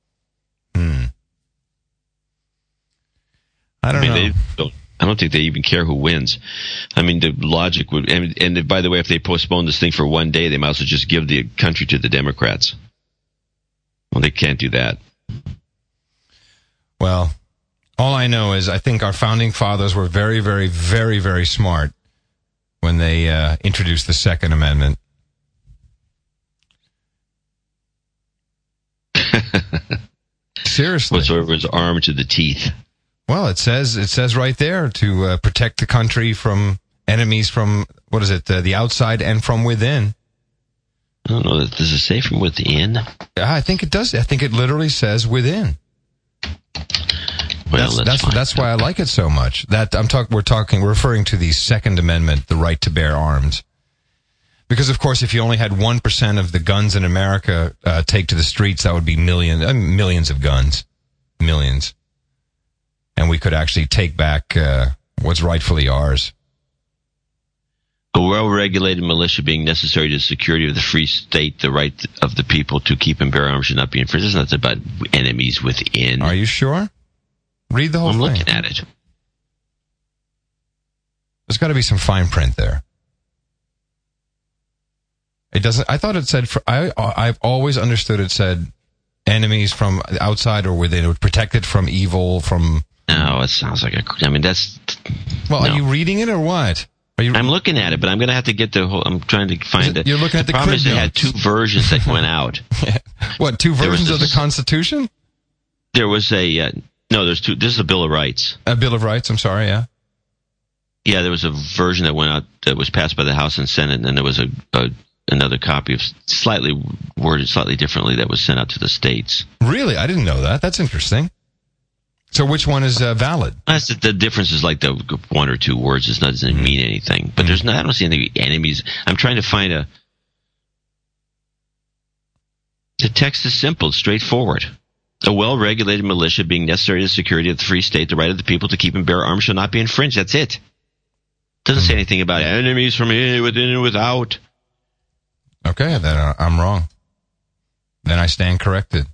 Speaker 1: I don't know.
Speaker 2: I don't think they even care who wins. I mean, the logic would, and by the way, if they postpone this thing for one day, they might as well just give the country to the Democrats. Well, they can't do that.
Speaker 1: Well, all I know is I think our founding fathers were very, very, very, very smart when they introduced the Second Amendment. Seriously.
Speaker 2: Whatsoever is armed to the teeth.
Speaker 1: Well, it says right there to protect the country from enemies from, the outside and from within.
Speaker 2: I don't know. Does it say from within?
Speaker 1: I think it does. I think it literally says within.
Speaker 2: Well,
Speaker 1: that's why I like it so much. We're referring to the Second Amendment, the right to bear arms. Because, of course, if you only had 1% of the guns in America take to the streets, that would be millions of guns. Millions. And we could actually take back what's rightfully ours.
Speaker 2: A well-regulated militia being necessary to the security of the free state, the right of the people to keep and bear arms should not be infringed. It's not about enemies within.
Speaker 1: Are you sure? Read the whole thing.
Speaker 2: I'm looking at it.
Speaker 1: There's got to be some fine print there. It doesn't. I thought it said. I've always understood it said enemies from outside or within. It would protect it from evil. From.
Speaker 2: No, it sounds like that's.
Speaker 1: Well, no. Are you reading it or what?
Speaker 2: I'm looking at it, but I'm going to have to get the whole. I'm trying to find it.
Speaker 1: You're looking at the
Speaker 2: problem is
Speaker 1: notes.
Speaker 2: They had two versions that went out.
Speaker 1: What? Two versions of the Constitution?
Speaker 2: There was a no. There's two. This is a Bill of Rights.
Speaker 1: A Bill of Rights. I'm sorry. Yeah. Yeah,
Speaker 2: there was a version that went out that was passed by the House and Senate, and then there was a another copy of slightly worded slightly differently that was sent out to the states.
Speaker 1: Really? I didn't know that. That's interesting. So which one is valid?
Speaker 2: The difference is like the one or two words. It doesn't mean anything. But I don't see any enemies. I'm trying to find the text is simple, straightforward. A well-regulated militia being necessary to the security of the free state, the right of the people to keep and bear arms shall not be infringed. That's it. Doesn't say anything about enemies from within and without.
Speaker 1: Okay, then I'm wrong. Then I stand corrected.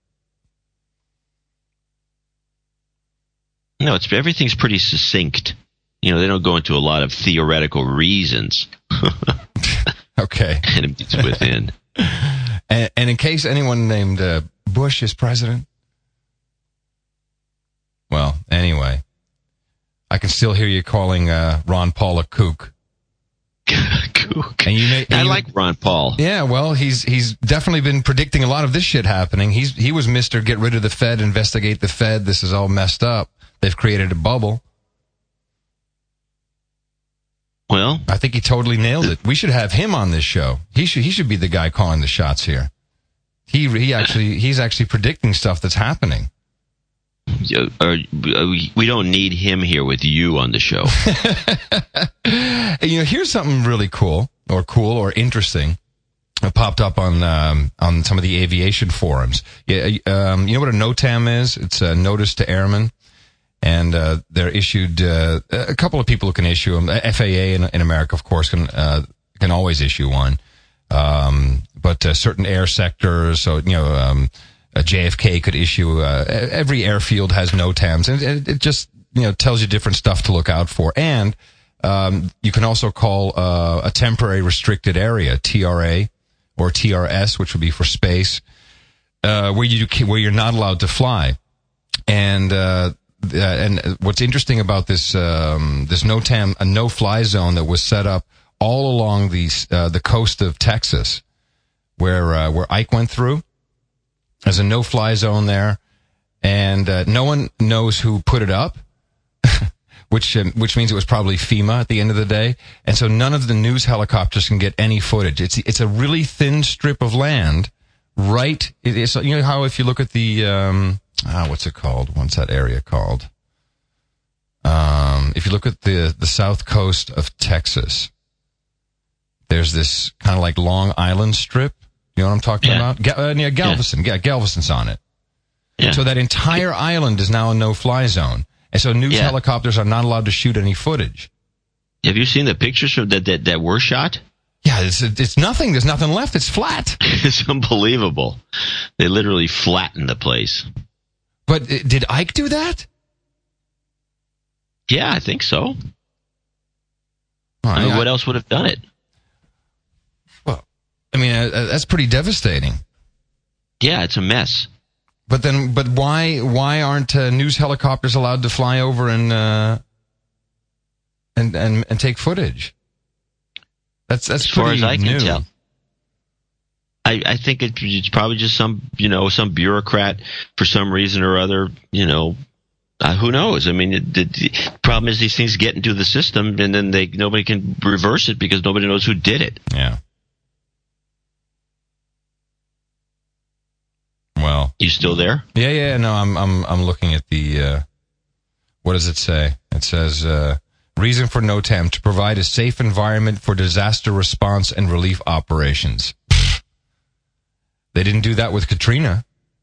Speaker 2: No, everything's pretty succinct. They don't go into a lot of theoretical reasons.
Speaker 1: Okay.
Speaker 2: Enemies within.
Speaker 1: And in case anyone named Bush is president, well, anyway, I can still hear you calling Ron Paul a kook.
Speaker 2: Kook. I like Ron Paul.
Speaker 1: Yeah, well, he's definitely been predicting a lot of this shit happening. He was Mr. Get rid of the Fed, investigate the Fed. This is all messed up. They've created a bubble.
Speaker 2: Well,
Speaker 1: I think he totally nailed it. We should have him on this show. He should be the guy calling the shots here. He's actually predicting stuff that's happening.
Speaker 2: We don't need him here with you on the show.
Speaker 1: Here's something really cool or interesting. It popped up on some of the aviation forums. Yeah, you know what a NOTAM is? It's a notice to airmen. And they're issued a couple of people who can issue them. FAA in America, of course, can always issue one. But certain air sectors, so JFK could issue. Every airfield has NOTAMs, and it just tells you different stuff to look out for. And you can also call a temporary restricted area, TRA or TRS, which would be for space, where you're not allowed to fly. And what's interesting about this NOTAM, a no-fly zone that was set up all along the coast of Texas, where Ike went through, there's a no-fly zone there, and no one knows who put it up, which means it was probably FEMA at the end of the day, and so none of the news helicopters can get any footage. It's a really thin strip of land, right? It's how if you look at the what's it called? What's that area called? If you look at the south coast of Texas, there's this kind of like Long Island strip. You know what I'm talking about? Galveston. Yeah, Galveston's on it. Yeah. So that entire island is now a no-fly zone. And so news helicopters are not allowed to shoot any footage.
Speaker 2: Have you seen the pictures that were shot?
Speaker 1: Yeah, it's nothing. There's nothing left. It's flat.
Speaker 2: It's unbelievable. They literally flattened the place.
Speaker 1: But did Ike do that?
Speaker 2: Yeah, I think so. What else would have done it?
Speaker 1: Well, that's pretty devastating.
Speaker 2: Yeah, it's a mess.
Speaker 1: But why aren't news helicopters allowed to fly over and take footage? That's
Speaker 2: as far as I can tell. I think it's probably just some bureaucrat for some reason or other, who knows? The problem is these things get into the system and then nobody can reverse it because nobody knows who did it.
Speaker 1: Yeah. Well,
Speaker 2: you still there?
Speaker 1: Yeah. No, I'm looking at the. What does it say? It says reason for NOTAM to provide a safe environment for disaster response and relief operations. They didn't do that with Katrina.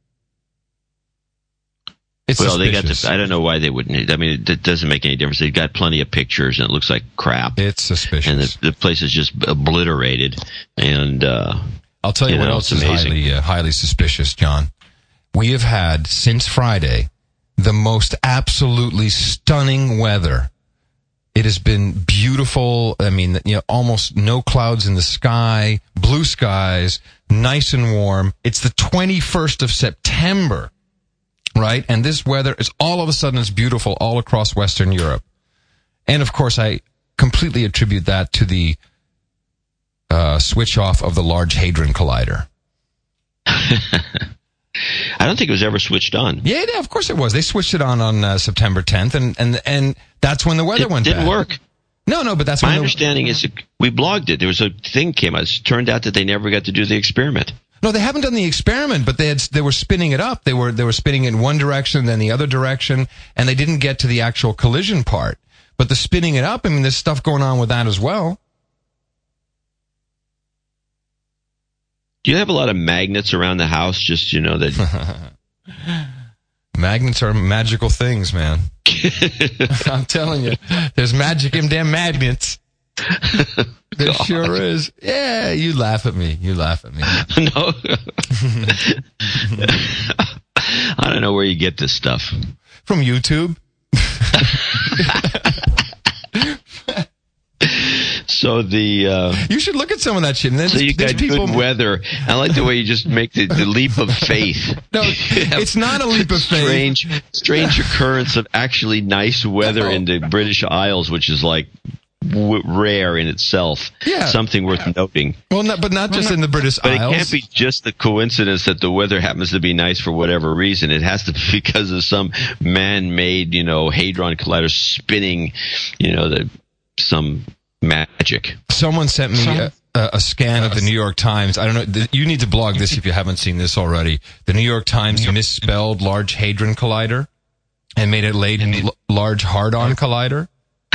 Speaker 1: It's suspicious.
Speaker 2: I don't know why they wouldn't. It doesn't make any difference. They've got plenty of pictures, and it looks like crap.
Speaker 1: It's suspicious.
Speaker 2: And the place is just obliterated. And
Speaker 1: I'll tell you what else is highly suspicious, John. We have had, since Friday, the most absolutely stunning weather. It has been beautiful. Almost no clouds in the sky, blue skies, nice and warm. It's the 21st of September, right? And this weather is all of a sudden it's beautiful all across Western Europe. And of course, I completely attribute that to the switch off of the Large Hadron Collider.
Speaker 2: I don't think it was ever switched on.
Speaker 1: Yeah, of course it was. They switched it on September 10th, and that's when the weather went bad.
Speaker 2: It didn't work.
Speaker 1: No, but that's
Speaker 2: my understanding is we blogged it. There was a thing came out. It turned out that they never got to do the experiment.
Speaker 1: No, they haven't done the experiment, but they were spinning it up. They were spinning it in one direction, then the other direction, and they didn't get to the actual collision part. But the spinning it up, I mean, there's stuff going on with that as well.
Speaker 2: Do you have a lot of magnets around the house? Just, that.
Speaker 1: Magnets are magical things, man. I'm telling you, there's magic in damn magnets. There sure is. Yeah, you laugh at me.
Speaker 2: No. I don't know where you get this stuff.
Speaker 1: From YouTube.
Speaker 2: So
Speaker 1: you should look at some of that shit. And then
Speaker 2: so you got good weather. I like the way you just make the leap of faith.
Speaker 1: No, it's not a leap of faith.
Speaker 2: Strange occurrence of actually nice weather in the British Isles, which is like rare in itself.
Speaker 1: Yeah.
Speaker 2: Something worth noting.
Speaker 1: Well, but not just in the British Isles.
Speaker 2: But it can't be just the coincidence that the weather happens to be nice for whatever reason. It has to be because of some man-made, hadron collider spinning, some magic.
Speaker 1: Someone sent me a scan of the New York Times. I don't know. You need to blog this if you haven't seen this already. The New York Times misspelled Large Hadron Collider and made it Large Hard-On Collider.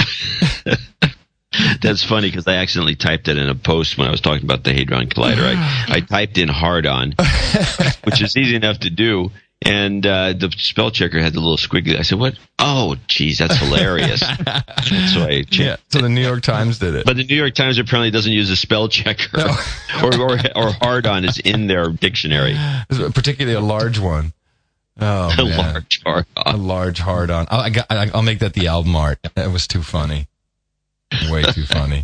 Speaker 2: That's funny because I accidentally typed it in a post when I was talking about the Hadron Collider. I typed in hard-on, which is easy enough to do. And the spell checker had the little squiggly. I said, "What? Oh, geez, that's hilarious." So
Speaker 1: so the New York Times did it.
Speaker 2: But the New York Times apparently doesn't use a spell checker, or hard-on is in their dictionary.
Speaker 1: Particularly a large one. Oh, man.
Speaker 2: Large hard-on.
Speaker 1: A large hard-on. I'll make that the album art. That was too funny. Way too funny.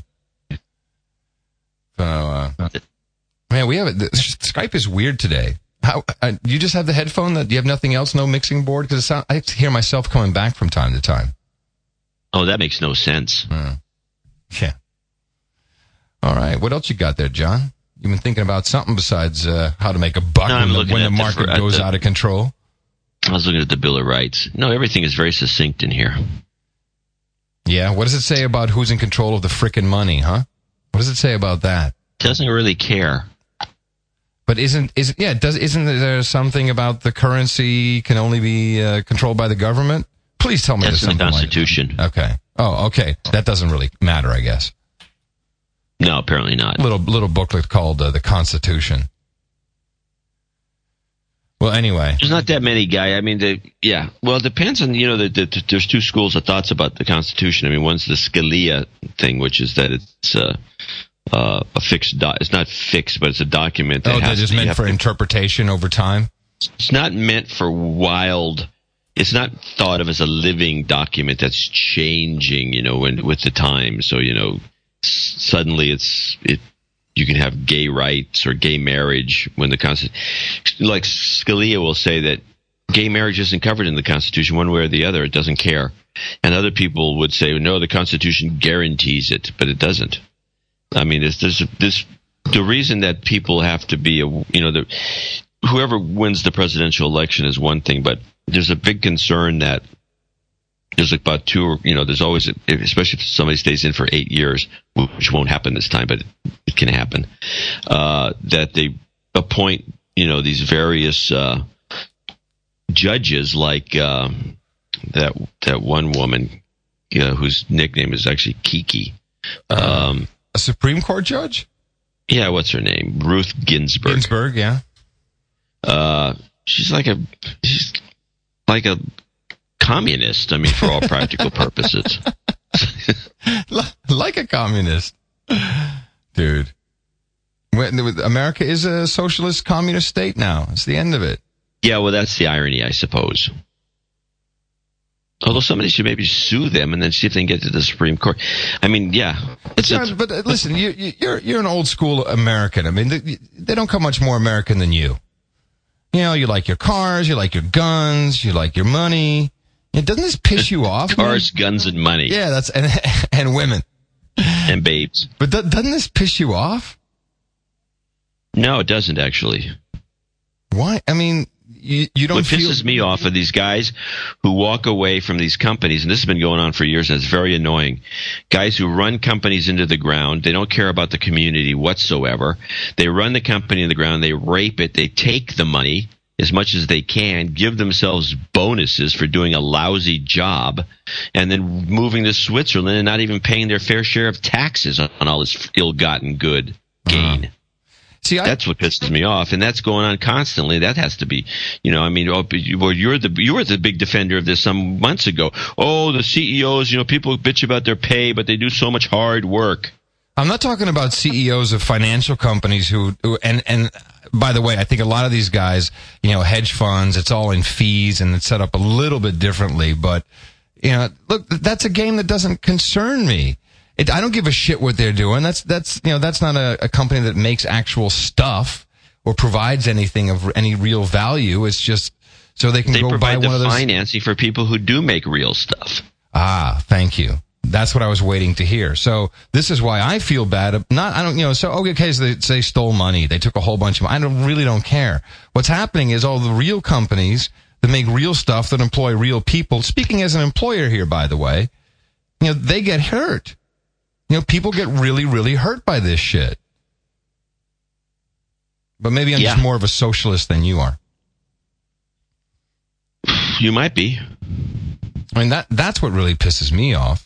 Speaker 1: So, man, we have it. Skype is weird today. How you just have the headphone? Do you have nothing else? No mixing board? Because I hear myself coming back from time to time.
Speaker 2: Oh, that makes no sense.
Speaker 1: Yeah. All right. What else you got there, John? You've been thinking about something besides how to make a buck when the market goes out of control?
Speaker 2: I was looking at the Bill of Rights. No, everything is very succinct in here.
Speaker 1: Yeah. What does it say about who's in control of the frickin' money, huh? What does it say about that?
Speaker 2: It doesn't really care.
Speaker 1: But isn't there something about the currency can only be controlled by the government? Please tell me
Speaker 2: that's
Speaker 1: there's something
Speaker 2: in the Constitution.
Speaker 1: Like that. Okay. Oh, okay. That doesn't really matter, I guess.
Speaker 2: No, apparently not.
Speaker 1: Little booklet called the Constitution. Well, anyway,
Speaker 2: there's not that many, Guy. I mean, well, it depends on there's two schools of thoughts about the Constitution. I mean, one's the Scalia thing, which is that it's a fixed it's not fixed, but it's a document that
Speaker 1: is meant for interpretation over time.
Speaker 2: It's not meant for wild. It's not thought of as a living document that's changing, with the times. So, suddenly you can have gay rights or gay marriage when the Constitution, like Scalia will say that gay marriage isn't covered in the Constitution one way or the other. It doesn't care. And other people would say, no, the Constitution guarantees it, but it doesn't. I mean, the reason that people have to be, whoever wins the presidential election is one thing, but there's a big concern that there's about there's always, especially if somebody stays in for 8 years, which won't happen this time, but it can happen, that they appoint, these various judges like that one woman whose nickname is actually Kiki.
Speaker 1: A Supreme Court judge?
Speaker 2: Yeah, what's her name? Ruth Ginsburg.
Speaker 1: Ginsburg, yeah.
Speaker 2: She's like a communist, I mean, for all practical purposes.
Speaker 1: Like a communist. Dude. America is a socialist communist state now. It's the end of it.
Speaker 2: Yeah, well, that's the irony, I suppose. Although somebody should maybe sue them and then see if they can get to the Supreme Court. I mean, yeah.
Speaker 1: But listen, you're an old school American. I mean, they don't come much more American than you. You like your cars, you like your guns, you like your money. Doesn't this piss you off?
Speaker 2: Cars, guns, and money.
Speaker 1: Yeah, that's and women.
Speaker 2: And babes.
Speaker 1: But doesn't this piss you off?
Speaker 2: No, it doesn't actually.
Speaker 1: Why? I mean, you don't
Speaker 2: what
Speaker 1: feel...
Speaker 2: pisses me off are these guys who walk away from these companies, and this has been going on for years, and it's very annoying. Guys who run companies into the ground, they don't care about the community whatsoever. They run the company in the ground, they rape it, they take the money as much as they can, give themselves bonuses for doing a lousy job, and then moving to Switzerland and not even paying their fair share of taxes on all this ill-gotten good gain.
Speaker 1: See,
Speaker 2: that's what pisses me off, and that's going on constantly. That has to be, you were the big defender of this some months ago. Oh, the CEOs, people bitch about their pay, but they do so much hard work.
Speaker 1: I'm not talking about CEOs of financial companies who and by the way, I think a lot of these guys, hedge funds, it's all in fees and it's set up a little bit differently. But, look, that's a game that doesn't concern me. I don't give a shit what they're doing. That's not a company that makes actual stuff or provides anything of any real value. It's just so they can go buy one of those.
Speaker 2: They provide the financing for people who do make real stuff.
Speaker 1: Ah, thank you. That's what I was waiting to hear. So this is why I feel bad. So they stole money. They took a whole bunch of money. I really don't care. What's happening is all the real companies that make real stuff that employ real people. Speaking as an employer here, by the way, they get hurt. People get really, really hurt by this shit. But maybe I'm just more of a socialist than you are.
Speaker 2: You might be.
Speaker 1: I mean, that's what really pisses me off.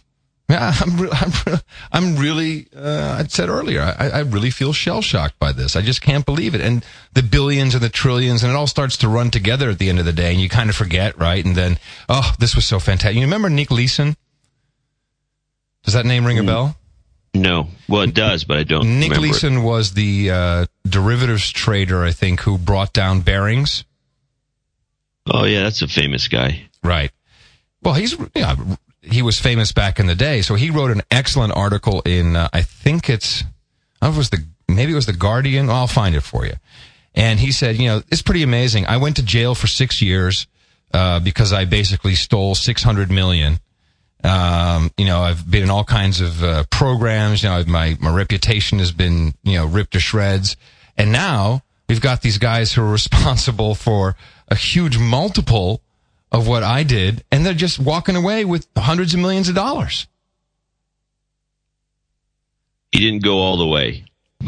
Speaker 1: I'm really, I said earlier, I really feel shell-shocked by this. I just can't believe it. And the billions and the trillions, and it all starts to run together at the end of the day, and you kind of forget, right? And then, this was so fantastic. You remember Nick Leeson? Does that name ring a bell?
Speaker 2: No. Well, it does, but I don't
Speaker 1: Nick
Speaker 2: remember
Speaker 1: Leeson was the derivatives trader, I think, who brought down Barings.
Speaker 2: Oh, yeah, that's a famous guy.
Speaker 1: Right. Well, he was famous back in the day, so he wrote an excellent article in, I think maybe it was the Guardian. I'll find it for you. And he said, it's pretty amazing. I went to jail for 6 years, because I basically stole $600 million. I've been in all kinds of, programs. My reputation has been, ripped to shreds. And now we've got these guys who are responsible for a huge multiple of what I did, and they're just walking away with hundreds of millions of dollars.
Speaker 2: He didn't go all the way.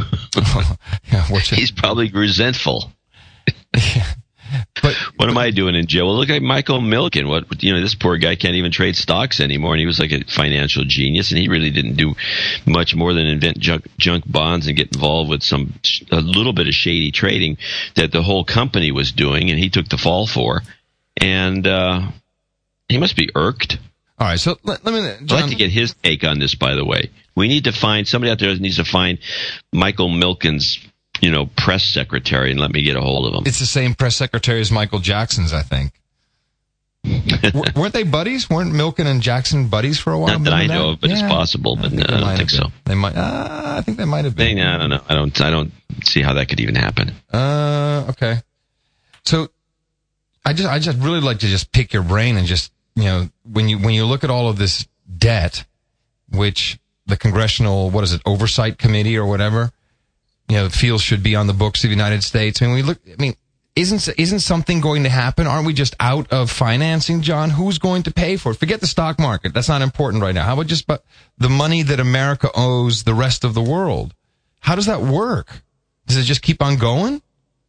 Speaker 2: He's probably resentful.
Speaker 1: But
Speaker 2: what am I doing in jail? Well, look at Michael Milken. This poor guy can't even trade stocks anymore, and he was like a financial genius, and he really didn't do much more than invent junk bonds and get involved with a little bit of shady trading that the whole company was doing, and he took the fall for. And he must be irked.
Speaker 1: All right, so let me... John,
Speaker 2: I'd like to get his take on this, by the way. We need to find... Somebody out there needs to find Michael Milken's, press secretary and let me get a hold of him.
Speaker 1: It's the same press secretary as Michael Jackson's, I think. Weren't they buddies? Weren't Milken and Jackson buddies for a while?
Speaker 2: Not that I know of, but it's possible, but no, I don't think so.
Speaker 1: They might... I think they might have been.
Speaker 2: I don't know. I don't see how that could even happen.
Speaker 1: Okay. So... I just really like to just pick your brain and just, when you look at all of this debt, which the Congressional, Oversight Committee or whatever, feels should be on the books of the United States. Isn't something going to happen? Aren't we just out of financing, John? Who's going to pay for it? Forget the stock market. That's not important right now. How about just the money that America owes the rest of the world? How does that work? Does it just keep on going?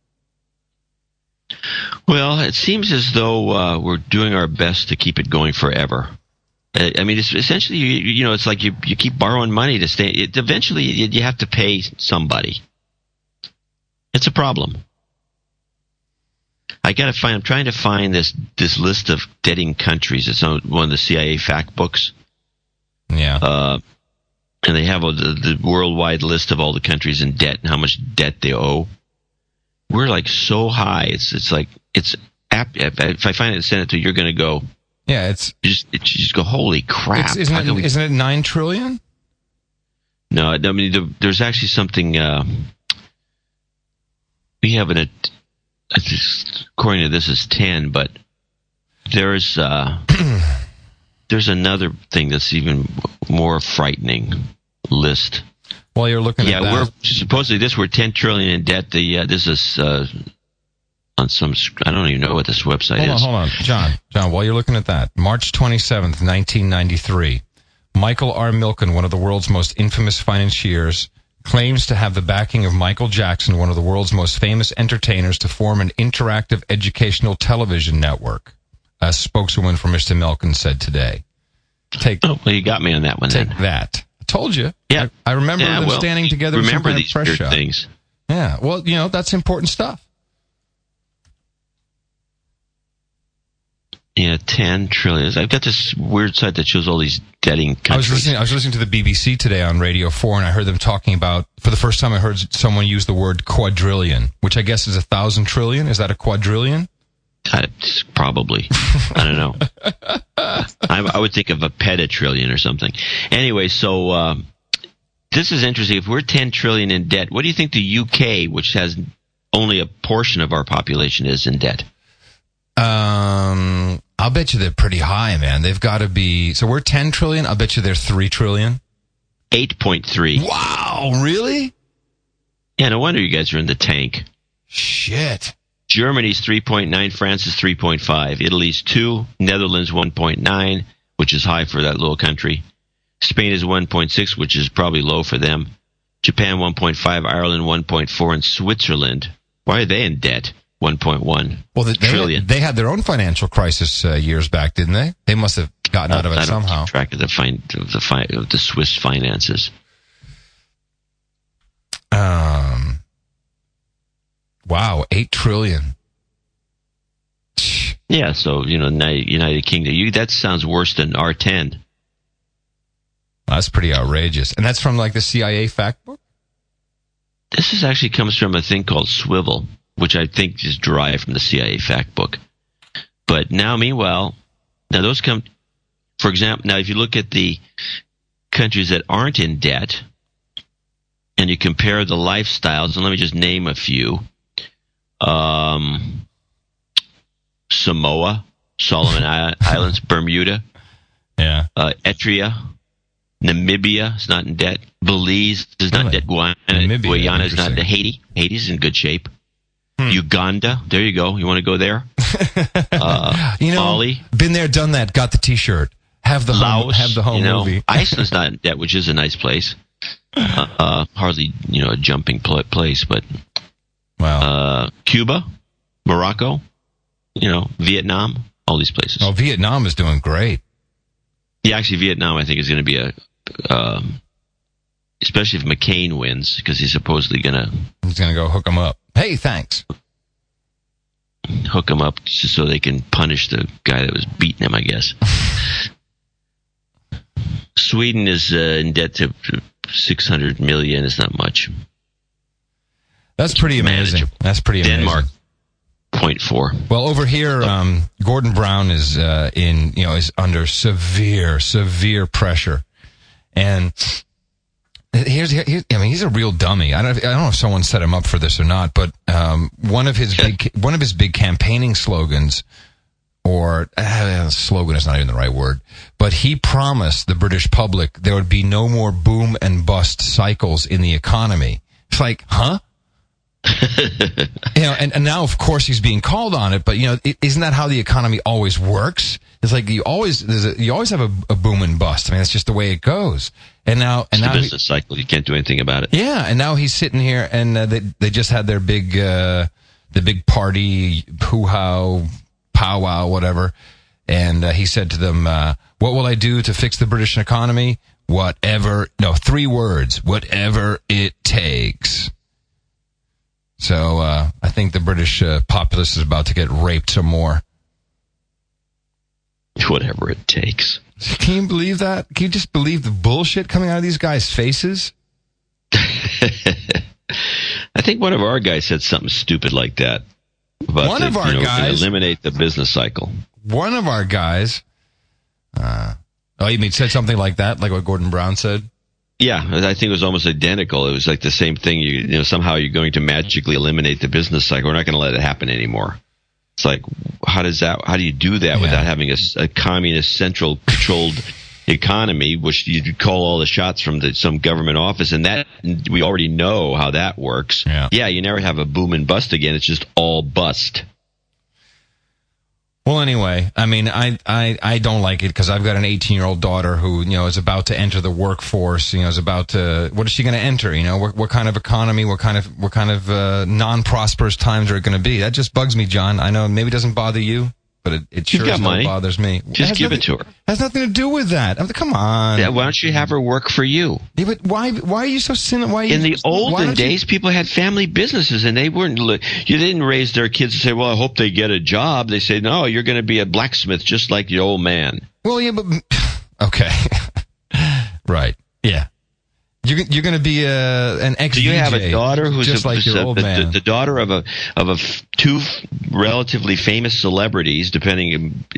Speaker 2: Well, it seems as though we're doing our best to keep it going forever. It's essentially, it's like you keep borrowing money to stay. Eventually, you have to pay somebody. It's a problem. I'm trying to find this list of debting countries. It's on one of the CIA fact books.
Speaker 1: Yeah.
Speaker 2: And they have the worldwide list of all the countries in debt and how much debt they owe. We're like so high. If I find it and send it to you, you're going to go.
Speaker 1: Yeah,
Speaker 2: you just go, holy crap!
Speaker 1: Isn't it 9 trillion?
Speaker 2: No, there's actually something. We have according to this is 10, but there's another thing that's even more frightening list.
Speaker 1: While you're looking at that.
Speaker 2: We're 10 trillion in debt. This is on some. I don't even know what this website is.
Speaker 1: Hold on, John. While you're looking at that, March 27th, 1993, Michael R. Milken, one of the world's most infamous financiers, claims to have the backing of Michael Jackson, one of the world's most famous entertainers, to form an interactive educational television network. A spokeswoman for Mr. Milken said today.
Speaker 2: Well, you got me on that one.
Speaker 1: Take that. I told you.
Speaker 2: Yeah,
Speaker 1: I remember them standing together.
Speaker 2: Remember these
Speaker 1: press show.
Speaker 2: things.
Speaker 1: Yeah. Well, that's important stuff.
Speaker 2: Yeah, 10 trillion. I've got this weird site that shows all these debting countries.
Speaker 1: I was listening to the BBC today on Radio 4, and I heard them talking about, for the first time I heard someone use the word quadrillion, which I guess is 1,000 trillion. Is that a quadrillion?
Speaker 2: Probably. I don't know. I would think of a petatrillion or something. Anyway, so this is interesting. If we're 10 trillion in debt, what do you think the UK, which has only a portion of our population, is in debt?
Speaker 1: I'll bet you they're pretty high, man. They've got to be. So we're 10 trillion. I'll bet you they're 3 trillion.
Speaker 2: 8.3.
Speaker 1: Wow, really?
Speaker 2: Yeah, no wonder you guys are in the tank.
Speaker 1: Shit.
Speaker 2: Germany's 3.9, France is 3.5, Italy's 2, Netherlands 1.9, which is high for that little country. Spain is 1.6, which is probably low for them. Japan 1.5, Ireland 1.4, and Switzerland. Why are they in debt? 1.1 trillion.
Speaker 1: They had their own financial crisis years back, didn't they? They must have gotten out of it somehow.
Speaker 2: I don't keep track of the Swiss finances.
Speaker 1: Wow, 8 trillion.
Speaker 2: Yeah, so, United Kingdom. That sounds worse than R10.
Speaker 1: That's pretty outrageous. And that's from, the CIA fact book?
Speaker 2: This actually comes from a thing called Swivel, which I think is derived from the CIA fact book. But now, meanwhile, those come, for example, now if you look at the countries that aren't in debt, and you compare the lifestyles, and let me just name a few. Samoa, Solomon Islands, Bermuda, Eritrea, Namibia is not in debt. Belize is not in debt. Guyana is not in debt. Haiti's in good shape. Uganda, there you go. You want to go there? Mali,
Speaker 1: been there, done that. Got the T-shirt. Have the home movie.
Speaker 2: Iceland's not in debt, which is a nice place. Hardly, a jumping place, but
Speaker 1: wow.
Speaker 2: Cuba, Morocco, Vietnam, all these places.
Speaker 1: Oh, Vietnam is doing great.
Speaker 2: Yeah, actually, Vietnam, I think, is going to be especially if McCain wins, because he's supposedly going to...
Speaker 1: He's going to go hook them up. Hey, thanks.
Speaker 2: Hook them up just so they can punish the guy that was beating him, I guess. Sweden is in debt to 600 million. It's not much.
Speaker 1: That's pretty amazing. That's pretty amazing.
Speaker 2: Denmark, 0.4.
Speaker 1: Well, over here, Gordon Brown is is under severe pressure, and he's a real dummy. I don't know if someone set him up for this or not, but one of his big campaigning slogans, or slogan is not even the right word, but he promised the British public there would be no more boom and bust cycles in the economy. It's like, huh? And now of course he's being called on it, but isn't that how the economy always works? It's like you always have a boom and bust. I mean, that's just the way it goes. And now
Speaker 2: it's the business cycle. You can't do anything about it.
Speaker 1: Yeah, and now he's sitting here, and they just had their big party, hoo-ha, powwow, whatever. And he said to them, "What will I do to fix the British economy? Whatever." No, 3 words: whatever it takes. So I think the British populace is about to get raped some more.
Speaker 2: Whatever it takes.
Speaker 1: Can you believe that? Can you just believe the bullshit coming out of these guys' faces?
Speaker 2: I think one of our guys said something stupid like that.
Speaker 1: One of our guys
Speaker 2: eliminate the business cycle.
Speaker 1: One of our guys. You mean said something like that, like what Gordon Brown said?
Speaker 2: Yeah, I think it was almost identical. It was like the same thing. Somehow you're going to magically eliminate the business cycle. We're not going to let it happen anymore. It's like, how do you do that without having a communist central controlled, economy, which you call all the shots from some government office, and that we already know how that works.
Speaker 1: Yeah,
Speaker 2: you never have a boom and bust again. It's just all bust.
Speaker 1: Well, anyway, I mean, I don't like it because I've got an 18-year-old daughter who, is about to enter the workforce. Is about to. What is she going to enter? What kind of economy? What kind of non-prosperous times are it going to be? That just bugs me, John. I know maybe it doesn't bother you, but it sure as hell bothers me.
Speaker 2: Just give it to her.
Speaker 1: Has nothing to do with that. I mean, come on.
Speaker 2: Yeah, why don't you have her work for you?
Speaker 1: Yeah, but why are you so cynical?
Speaker 2: In the olden days, people had family businesses, and they weren't. You didn't raise their kids and say, "Well, I hope they get a job." They say, "No, you're going to be a blacksmith, just like your old man."
Speaker 1: Well, yeah, but okay, right, yeah. You're going to be an ex-DJ.
Speaker 2: Do you have a daughter who's
Speaker 1: just like your old man?
Speaker 2: The daughter of two relatively famous celebrities, depending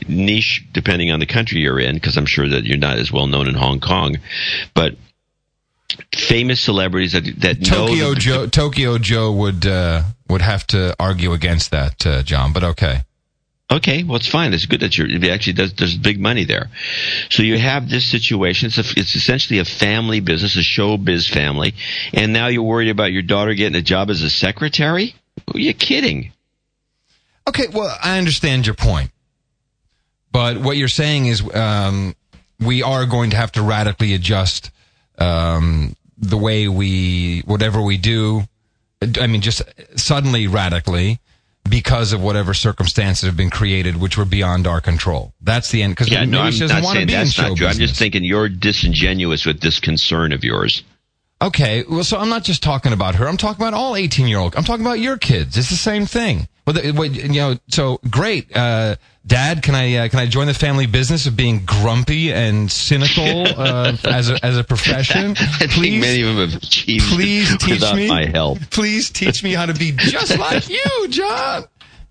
Speaker 2: on the country you're in, because I'm sure that you're not as well known in Hong Kong, but famous celebrities that
Speaker 1: Tokyo Joe would have to argue against that, John. But okay.
Speaker 2: Okay, well, it's fine. It's good that there's big money there. So you have this situation. It's essentially a family business, a showbiz family. And now you're worried about your daughter getting a job as a secretary? Are you kidding?
Speaker 1: Okay, well, I understand your point. But what you're saying is we are going to have to radically adjust the way whatever we do. I mean, just suddenly radically. Because of whatever circumstances have been created, which were beyond our control. That's the end. Because
Speaker 2: I'm not saying that's not true. I'm just thinking you're disingenuous with this concern of yours.
Speaker 1: Okay, well, so I'm not just talking about her. I'm talking about all 18-year-olds. I'm talking about your kids. It's the same thing. Well, so great, Dad. Can I join the family business of being grumpy and cynical as a profession?
Speaker 2: I think many of them have achieved without my help.
Speaker 1: Please teach me how to be just like you, John.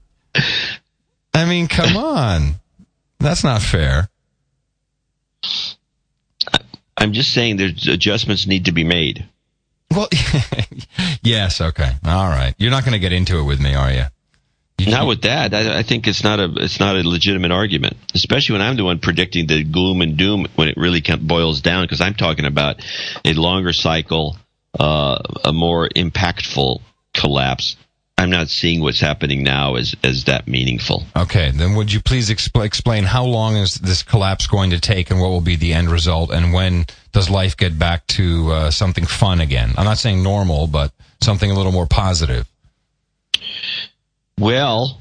Speaker 1: I mean, come on, that's not fair.
Speaker 2: I'm just saying there's adjustments need to be made.
Speaker 1: Well, yes, okay, all right. You're not going to get into it with me, are you?
Speaker 2: Not with that. I think it's not a legitimate argument, especially when I'm the one predicting the gloom and doom when it really boils down, because I'm talking about a longer cycle, a more impactful collapse. I'm not seeing what's happening now as that meaningful.
Speaker 1: Okay, then would you please explain how long is this collapse going to take and what will be the end result, and when does life get back to something fun again? I'm not saying normal, but something a little more positive.
Speaker 2: Well,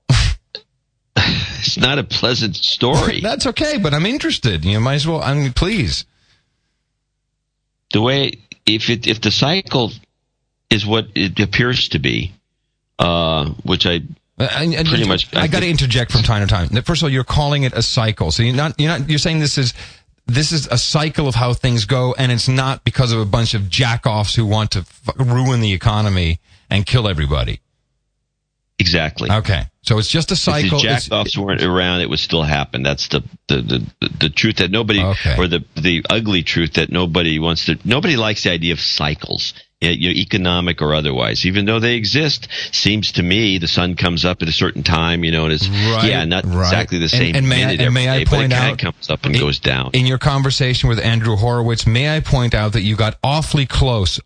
Speaker 2: it's not a pleasant story.
Speaker 1: That's okay, but I'm interested. You might as well, please.
Speaker 2: The way, if the cycle is what it appears to be, which I pretty much...
Speaker 1: I got to interject from time to time. First of all, you're calling it a cycle. So you're saying this is a cycle of how things go, and it's not because of a bunch of jack-offs who want to ruin the economy and kill everybody.
Speaker 2: Exactly.
Speaker 1: Okay. So it's just a cycle.
Speaker 2: If the jack-offs weren't around, it would still happen. That's the truth that nobody, or the ugly truth that nobody wants to, nobody likes the idea of cycles, economic or otherwise. Even though they exist, seems to me the sun comes up at a certain time, and it's, not exactly the same minute every day, but it kind of comes up and goes down.
Speaker 1: In your conversation with Andrew Horowitz, may I point out that you got awfully close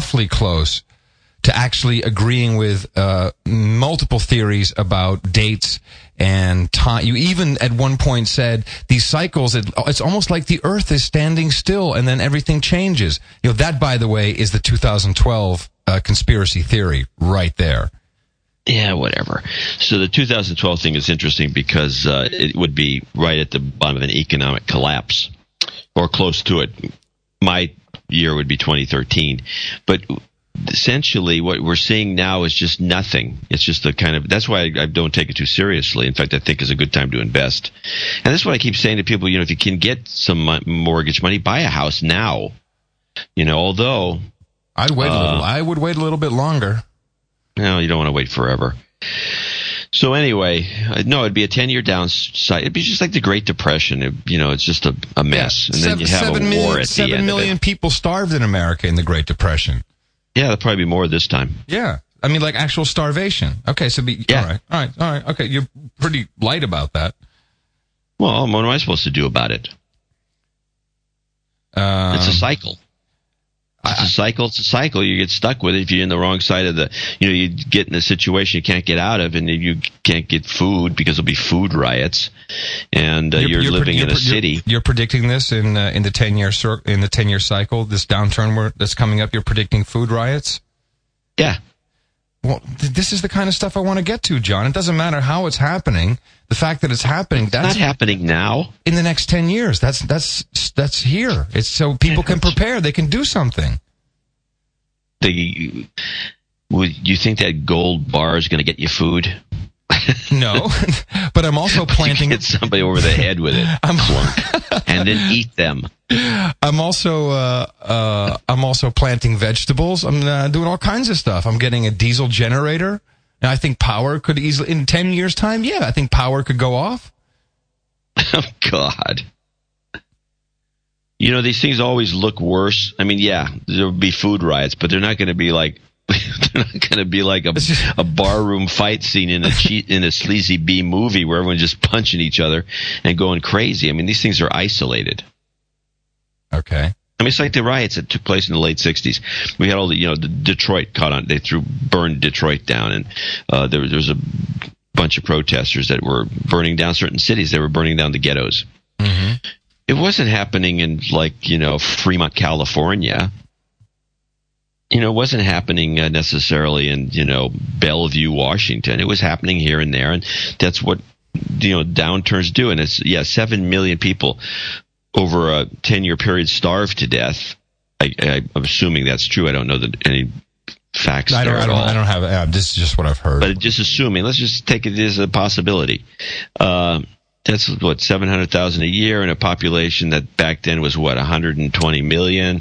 Speaker 1: to actually agreeing with multiple theories about dates and time. You even at one point said these cycles, it's almost like the earth is standing still and then everything changes. That, by the way, is the 2012 conspiracy theory right there.
Speaker 2: Yeah, whatever. So the 2012 thing is interesting because it would be right at the bottom of an economic collapse or close to it. My year would be 2013. But essentially, what we're seeing now is just nothing. It's just that's why I don't take it too seriously. In fact, I think it's a good time to invest. And that's what I keep saying to people, if you can get some mortgage money, buy a house now. Although
Speaker 1: I'd wait a little. I would wait a little bit longer.
Speaker 2: No, you don't want to wait forever. So anyway, no, it'd be a 10-year downside. It'd be just like the Great Depression. It's just a mess.
Speaker 1: Yeah,
Speaker 2: and then you have a war at the end.
Speaker 1: 7 million people starved in America in the Great Depression.
Speaker 2: Yeah, there'll probably be more this time.
Speaker 1: Yeah. I mean, like actual starvation. Okay, so all right. Okay, you're pretty light about that.
Speaker 2: Well, what am I supposed to do about it? It's a cycle. It's a cycle. It's a cycle. You get stuck with it if you're in the wrong side of the. You get in a situation you can't get out of, and you can't get food because there'll be food riots, and you're living in a city.
Speaker 1: You're predicting this in the 10-year cycle, this downturn that's coming up. You're predicting food riots.
Speaker 2: Yeah.
Speaker 1: Well, this is the kind of stuff I want to get to, John. It doesn't matter how it's happening. The fact that it's happening, that's
Speaker 2: not happening now.
Speaker 1: In the next 10 years, that's here. It's so people can prepare. They can do something.
Speaker 2: You think that gold bar is going to get you food?
Speaker 1: No, but I'm also planting.
Speaker 2: Hit somebody over the head with it, and then eat them.
Speaker 1: I'm also planting vegetables. I'm doing all kinds of stuff. I'm getting a diesel generator. And I think power could easily, in 10 years' time, I think power could go off.
Speaker 2: Oh, God. These things always look worse. I mean, there'll be food riots, but they're not going to be like a barroom fight scene in a sleazy B movie where everyone's just punching each other and going crazy. I mean, these things are isolated.
Speaker 1: Okay.
Speaker 2: I mean, it's like the riots that took place in the late 60s. We had all the Detroit caught on. They burned Detroit down, and there was a bunch of protesters that were burning down certain cities. They were burning down the ghettos.
Speaker 1: Mm-hmm.
Speaker 2: It wasn't happening in Fremont, California. It wasn't happening necessarily in Bellevue, Washington. It was happening here and there, and that's what downturns do. And it's 7 million people over a 10-year period starved to death. I'm assuming that's true. I don't know any facts there at all.
Speaker 1: I don't have. This is just what I've heard.
Speaker 2: But just assuming, let's just take it as a possibility. That's 700,000 a year in a population that back then was 120 million.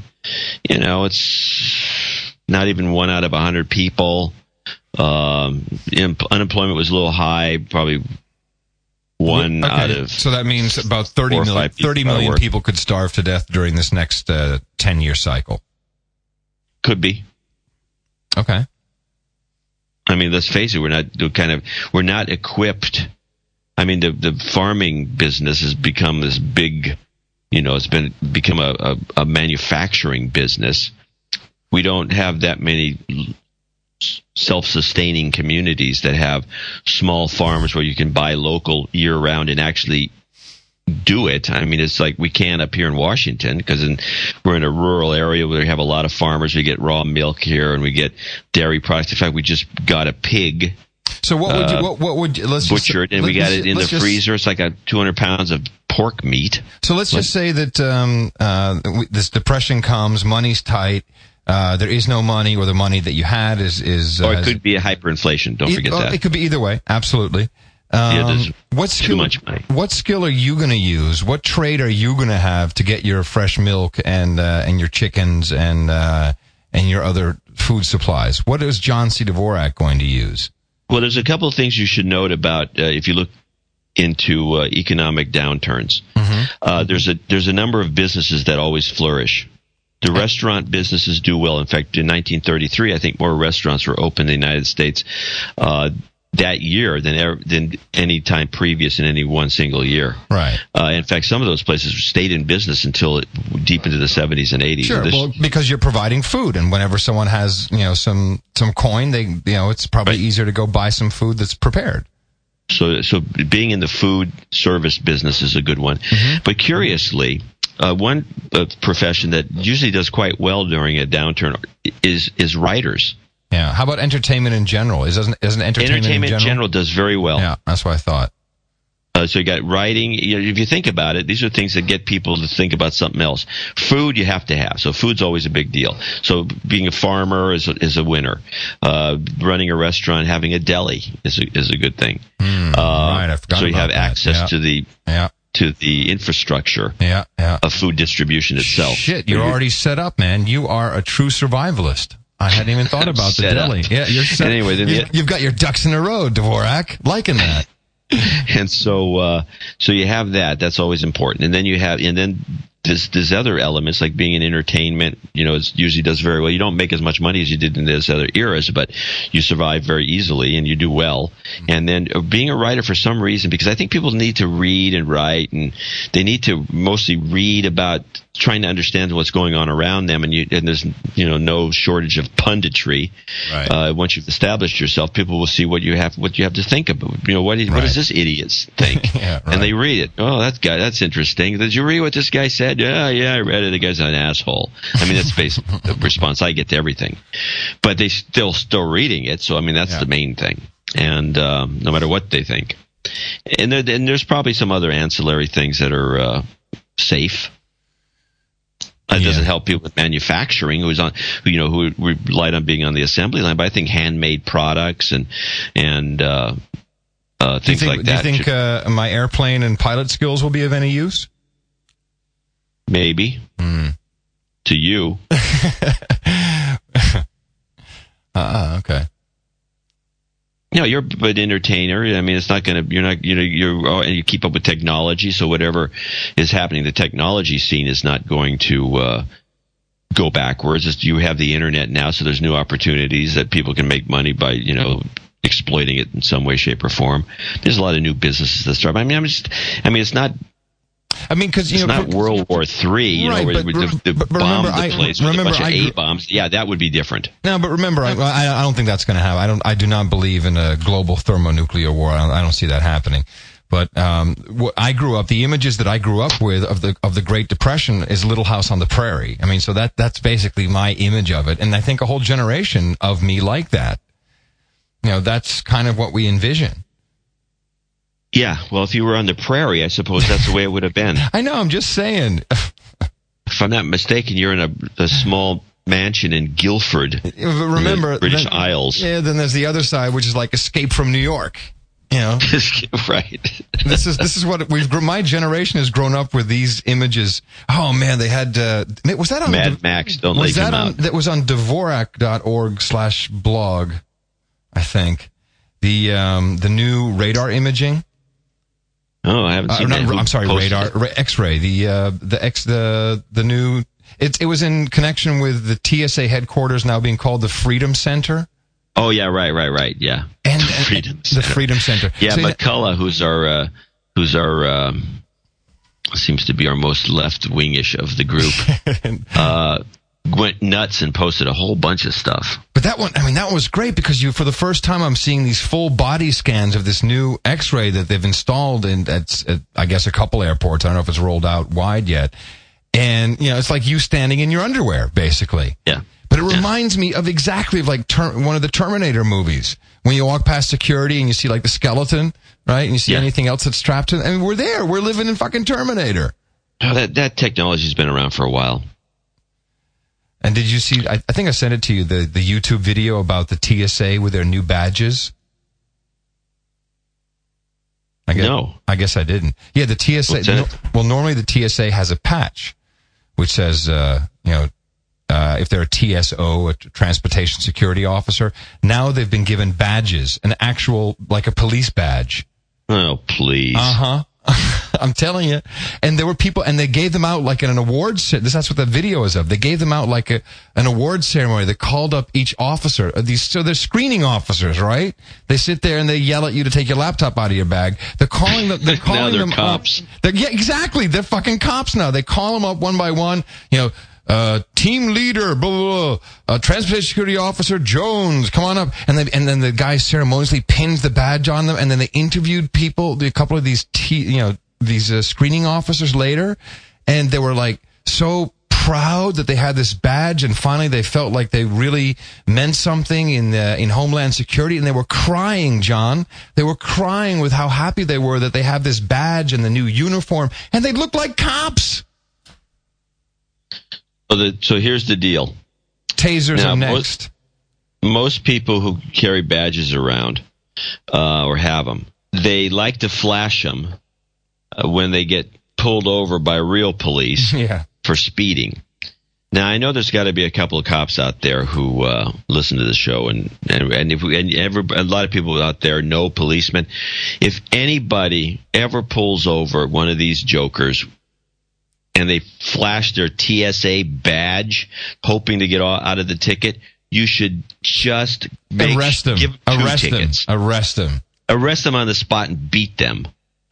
Speaker 2: It's not even 1 out of 100 people. Unemployment was a little high, probably. Out of.
Speaker 1: So that means about 30 million people could starve to death during this next 10-year cycle.
Speaker 2: Could be.
Speaker 1: Okay.
Speaker 2: I mean, let's face it, we're not equipped. I mean, the farming business has become this big, it's become a manufacturing business. We don't have that many self-sustaining communities that have small farms where you can buy local year-round and actually do it. I mean, it's like we can up here in Washington because we're in a rural area where we have a lot of farmers. We get raw milk here and we get dairy products. In fact, we just got a pig.
Speaker 1: So what would you let's
Speaker 2: butchered
Speaker 1: just,
Speaker 2: and we got it in the freezer. It's like 200 pounds of pork meat.
Speaker 1: So let's just say that this depression comes, money's tight. There is no money, or the money that you had is
Speaker 2: or it could be a hyperinflation. Don't forget that.
Speaker 1: It could be either way. Absolutely.
Speaker 2: Too much money.
Speaker 1: What skill are you going to use? What trade are you going to have to get your fresh milk and your chickens and your other food supplies? What is John C. Dvorak going to use?
Speaker 2: Well, there's a couple of things you should note about if you look into economic downturns.
Speaker 1: Mm-hmm.
Speaker 2: There's a number of businesses that always flourish. The restaurant businesses do well. In fact, in 1933, I think more restaurants were open in the United States that year than any time previous in any one single year.
Speaker 1: Right.
Speaker 2: In fact, some of those places stayed in business until deep into the 70s and 80s.
Speaker 1: Sure, because you're providing food, and whenever someone has some coin, it's probably easier to go buy some food that's prepared.
Speaker 2: So being in the food service business is a good one.
Speaker 1: Mm-hmm.
Speaker 2: But curiously, one profession that usually does quite well during a downturn is writers.
Speaker 1: Yeah. How about entertainment in general? Isn't entertainment in general
Speaker 2: does very well.
Speaker 1: Yeah, that's what I thought.
Speaker 2: So you got writing. If you think about it, these are things that get people to think about something else. Food you have to have. So food's always a big deal. So being a farmer is a winner. Running a restaurant, having a deli is a good thing.
Speaker 1: Right, I forgot.
Speaker 2: So you have
Speaker 1: that.
Speaker 2: access to the infrastructure of food distribution itself.
Speaker 1: Shit, you're already set up, man. You are a true survivalist. I hadn't even thought about the deli.
Speaker 2: Up.
Speaker 1: Yeah, you're set.
Speaker 2: Anyway,
Speaker 1: you've got your ducks in a row, Dvorak. Liking that.
Speaker 2: And so you have that. That's always important. And then there's other elements like being in entertainment, it usually does very well. You don't make as much money as you did in those other eras, but you survive very easily and you do well. And then being a writer for some reason, because I think people need to read and write, and they need to mostly read about trying to understand what's going on around them, and there's no shortage of punditry.
Speaker 1: Right.
Speaker 2: Once you've established yourself, people will see what you have to think about. What does this idiot think?
Speaker 1: Yeah, right.
Speaker 2: And they read it. Oh, that's interesting. Did you read what this guy said? Yeah, I read it. The guy's an asshole. I mean, that's basically the response I get to everything. But they still reading it, so I mean that's the main thing. And no matter what they think, and there's probably some other ancillary things that are safe. It doesn't help people with manufacturing who relied on being on the assembly line, but I think handmade products and things like that.
Speaker 1: Do you think my airplane and pilot skills will be of any use?
Speaker 2: Maybe. To you.
Speaker 1: Okay.
Speaker 2: You're an entertainer. I mean, it's not going to. You keep up with technology, so whatever is happening, the technology scene is not going to go backwards. You have the internet now, so there's new opportunities that people can make money by exploiting it in some way, shape, or form. There's a lot of new businesses that start. I mean, it's not.
Speaker 1: I mean, because
Speaker 2: it's not World War III,
Speaker 1: right,
Speaker 2: where the bomb the place with a bunch of A-bombs. Yeah, that would be different.
Speaker 1: No, but remember, I don't think that's going to happen. I do not believe in a global thermonuclear war. I don't see that happening. But I grew up. The images that I grew up with of the Great Depression is Little House on the Prairie. I mean, so that's basically my image of it, and I think a whole generation of me like that. That's kind of what we envision.
Speaker 2: Yeah, well, if you were on the prairie, I suppose that's the way it would have been.
Speaker 1: I know, I'm just saying.
Speaker 2: If I'm not mistaken, you're in a small mansion in Guilford,
Speaker 1: remember,
Speaker 2: in the British Isles.
Speaker 1: Yeah, then there's the other side, which is like Escape from New York.
Speaker 2: Right.
Speaker 1: This is what my generation has grown up with, these images. Oh man, they had was that on
Speaker 2: Mad Max? Don't leave him out.
Speaker 1: That was on Dvorak.org/blog, I think. The new radar imaging.
Speaker 2: Oh, I haven't seen that.
Speaker 1: I'm sorry, radar, X-ray. The new. It was in connection with the TSA headquarters now being called the Freedom Center.
Speaker 2: Oh yeah, right. Yeah,
Speaker 1: and
Speaker 2: the
Speaker 1: Freedom Center.
Speaker 2: Yeah, so McCullough, who's our seems to be our most left-wingish of the group, went nuts and posted a whole bunch of stuff.
Speaker 1: But that one was great because for the first time, I'm seeing these full body scans of this new X-ray that they've installed at I guess, a couple airports. I don't know if it's rolled out wide yet. And, it's like you standing in your underwear, basically.
Speaker 2: Yeah.
Speaker 1: But it reminds me of exactly like one of the Terminator movies. When you walk past security and you see like the skeleton, right? And you see anything else that's strapped to it. And we're there. We're living in fucking Terminator.
Speaker 2: Oh, that technology's been around for a while.
Speaker 1: And did you see, I think I sent it to you, the YouTube video about the TSA with their new badges?
Speaker 2: No.
Speaker 1: I guess I didn't. Yeah, the TSA, normally the TSA has a patch, which says, if they're a TSO, a Transportation Security Officer. Now they've been given badges, an actual, like a police badge.
Speaker 2: Oh, please.
Speaker 1: Uh-huh. I'm telling you. And there were people, and they gave them out like in an awards. That's what the video is of. They gave them out like an awards ceremony. They called up each officer. So they're screening officers, right? They sit there and they yell at you to take your laptop out of your bag. They're calling them. They're calling
Speaker 2: now they're
Speaker 1: them
Speaker 2: cops.
Speaker 1: Yeah, exactly. They're fucking cops now. They call them up one by one. Team leader, blah, blah, blah, Transportation Security Officer Jones, come on up. And then the guy ceremoniously pins the badge on them, and then they interviewed a couple of these screening officers later, and they were like so proud that they had this badge, and finally they felt like they really meant something in Homeland Security, and they were crying, John. They were crying with how happy they were that they have this badge and the new uniform, and they looked like cops.
Speaker 2: So here's the deal.
Speaker 1: Tasers are next.
Speaker 2: Most people who carry badges around or have them, they like to flash them when they get pulled over by real police for speeding. Now, I know there's got to be a couple of cops out there who listen to the show, and a lot of people out there know policemen. If anybody ever pulls over one of these jokers and they flash their TSA badge, hoping to get out of the ticket, you should just
Speaker 1: arrest them.
Speaker 2: Give them 2 tickets.
Speaker 1: Arrest them.
Speaker 2: Arrest them on the spot and beat them.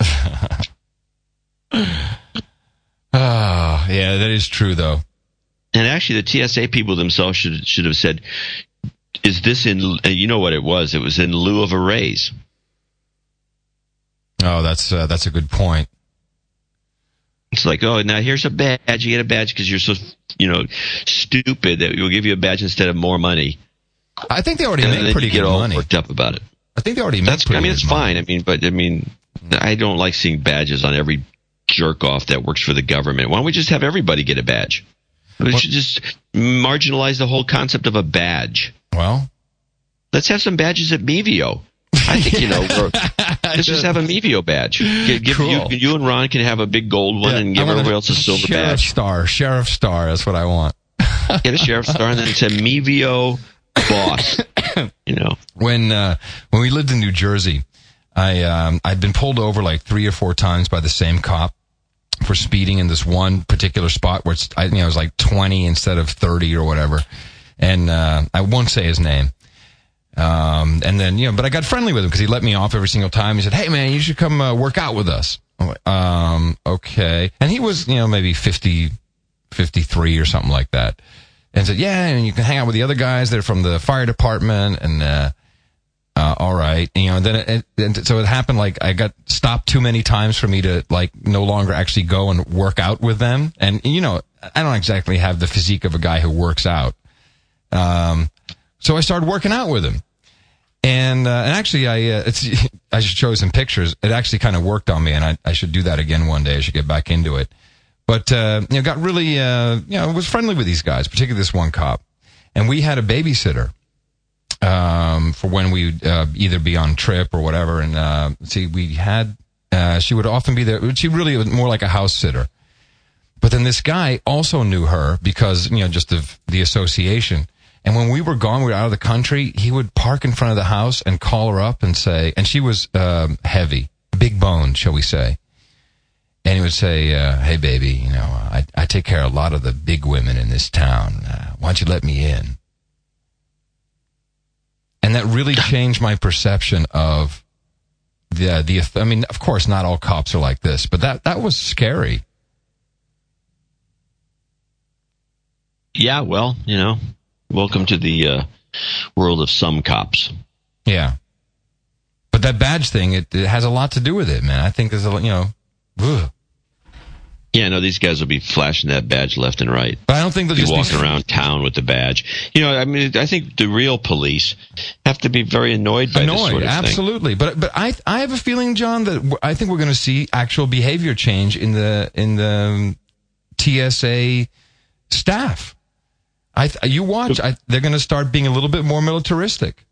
Speaker 1: Oh, yeah, that is true, though.
Speaker 2: And actually, the TSA people themselves should have said, "Is this in?" You know what it was? It was in lieu of a raise.
Speaker 1: Oh, that's a good point.
Speaker 2: It's like, oh, now here's a badge. You get a badge because you're so, stupid that we'll give you a badge instead of more money.
Speaker 1: I think they already make pretty good money.
Speaker 2: Get all worked up about it.
Speaker 1: I think they already make pretty good money.
Speaker 2: It's fine. I don't like seeing badges on every jerk off that works for the government. Why don't we just have everybody get a badge? We should just marginalize the whole concept of a badge.
Speaker 1: Well,
Speaker 2: let's have some badges at Mevio. I think, let's just have a Mevio badge.
Speaker 1: Cool.
Speaker 2: You and Ron can have a big gold one and give everybody else a silver badge.
Speaker 1: Sheriff Star, that's what I want.
Speaker 2: Get a Sheriff Star, and then it's a Mevio boss.
Speaker 1: When we lived in New Jersey, I'd been pulled over like 3 or 4 times by the same cop for speeding in this one particular spot where it was like 20 instead of 30 or whatever. And I won't say his name. And then, but I got friendly with him because he let me off every single time. He said, "Hey man, you should come work out with us." I'm like, okay. And he was, maybe 50, 53 or something like that. And said, "Yeah, and you can hang out with the other guys. They're from the fire department." And, all right. So it happened like I got stopped too many times for me to like no longer actually go and work out with them. And, I don't exactly have the physique of a guy who works out. So I started working out with him. And actually I should show some pictures. It actually kind of worked on me, and I should do that again one day. I should get back into it. But, got really, was friendly with these guys, particularly this one cop. And we had a babysitter, for when we would, either be on trip or whatever. And, we had, she would often be there. She really was more like a house sitter. But then this guy also knew her because, just of the association. And when we were gone, we were out of the country, he would park in front of the house and call her up and say, and she was heavy, big boned, shall we say. And he would say, "Hey, baby, I take care of a lot of the big women in this town. Why don't you let me in?" And that really changed my perception of of course, not all cops are like this, but that was scary.
Speaker 2: Yeah, well, welcome to the world of some cops.
Speaker 1: Yeah. But that badge thing, it has a lot to do with it, man. I think there's ugh.
Speaker 2: Yeah, no, these guys will be flashing that badge left and right.
Speaker 1: But I don't think they'll
Speaker 2: be
Speaker 1: just
Speaker 2: walking around town with the badge. I think the real police have to be very annoyed by this sort of thing.
Speaker 1: Absolutely. But I have a feeling, John, that I think we're going to see actual behavior change in the TSA staff. You watch. They're going to start being a little bit more militaristic.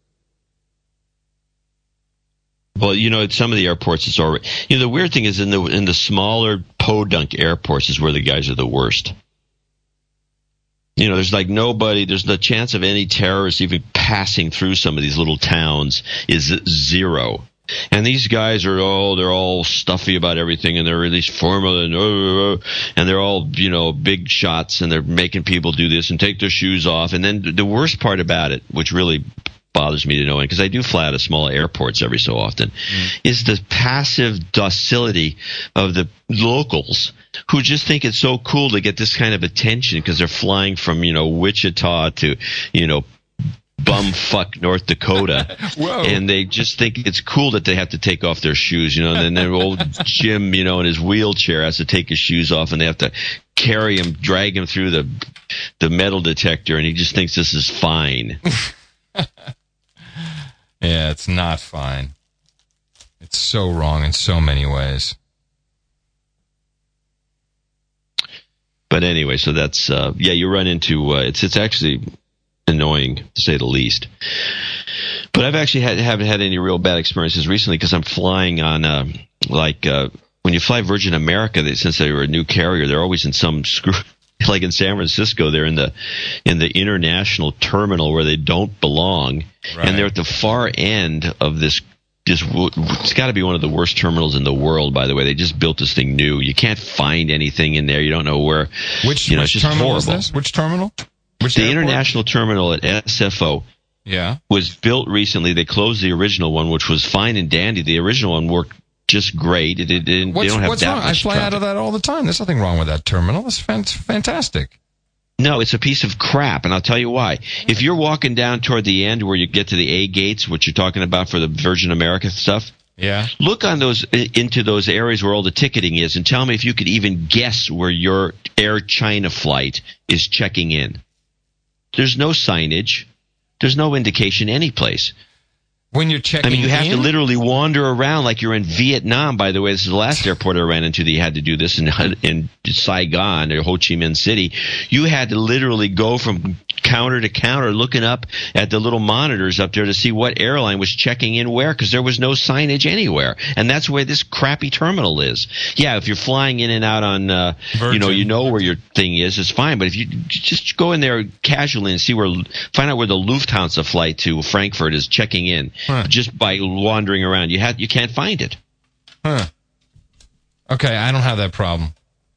Speaker 2: Well, at some of the airports, it's already. The weird thing is in the smaller podunk airports is where the guys are the worst. There's like nobody. There's the chance of any terrorists even passing through some of these little towns is zero. And these guys they're all stuffy about everything, and they're really formal, and they're all, big shots, and they're making people do this and take their shoes off. And then the worst part about it, which really bothers me to know, because I do fly out of small airports every so often, is the passive docility of the locals who just think it's so cool to get this kind of attention because they're flying from, Wichita to, bumfuck North Dakota.
Speaker 1: Whoa.
Speaker 2: And they just think it's cool that they have to take off their shoes, and then old Jim, in his wheelchair has to take his shoes off, and they have to carry him, drag him through the metal detector, and he just thinks this is fine.
Speaker 1: Yeah, it's not fine. It's so wrong in so many ways.
Speaker 2: But anyway, so that's you run into it's actually annoying to say the least. But I've actually haven't had any real bad experiences recently because I'm flying on when you fly Virgin America, since they were a new carrier, they're always in some screw. Like in San Francisco, they're in the international terminal where they don't belong, right. And they're at the far end of this it's got to be one of the worst terminals in the world, by the way. They just built this thing new. You can't find anything in there. You don't know where.
Speaker 1: Which
Speaker 2: it's just
Speaker 1: terminal
Speaker 2: horrible.
Speaker 1: is this? Which terminal?
Speaker 2: The international terminal at SFO.
Speaker 1: Yeah.
Speaker 2: Was built recently. They closed the original one, which was fine and dandy. The original one worked just great. They don't have
Speaker 1: what's
Speaker 2: that
Speaker 1: wrong?
Speaker 2: much
Speaker 1: I fly
Speaker 2: traffic.
Speaker 1: out of that all the time. There's nothing wrong with that terminal. It's fantastic.
Speaker 2: No, it's a piece of crap, and I'll tell you why. If you're walking down toward the end where you get to the A gates, which you're talking about for the Virgin America stuff,
Speaker 1: yeah,
Speaker 2: look on into those areas where all the ticketing is, and tell me if you could even guess where your Air China flight is checking in. There's no signage. There's no indication anyplace.
Speaker 1: When you're checking
Speaker 2: you have
Speaker 1: in?
Speaker 2: to literally wander around like you're in Vietnam. By the way, this is the last airport I ran into that you had to do this in Saigon or Ho Chi Minh City. You had to literally go from counter to counter looking up at the little monitors up there to see what airline was checking in where, because there was no signage anywhere. And that's where this crappy terminal is. Yeah, if you're flying in and out on, you know where your thing is, it's fine. But if you just go in there casually and find out where the Lufthansa flight to Frankfurt is checking in.
Speaker 1: Huh.
Speaker 2: Just by wandering around, you can't find it.
Speaker 1: Huh. Okay, I don't have that problem.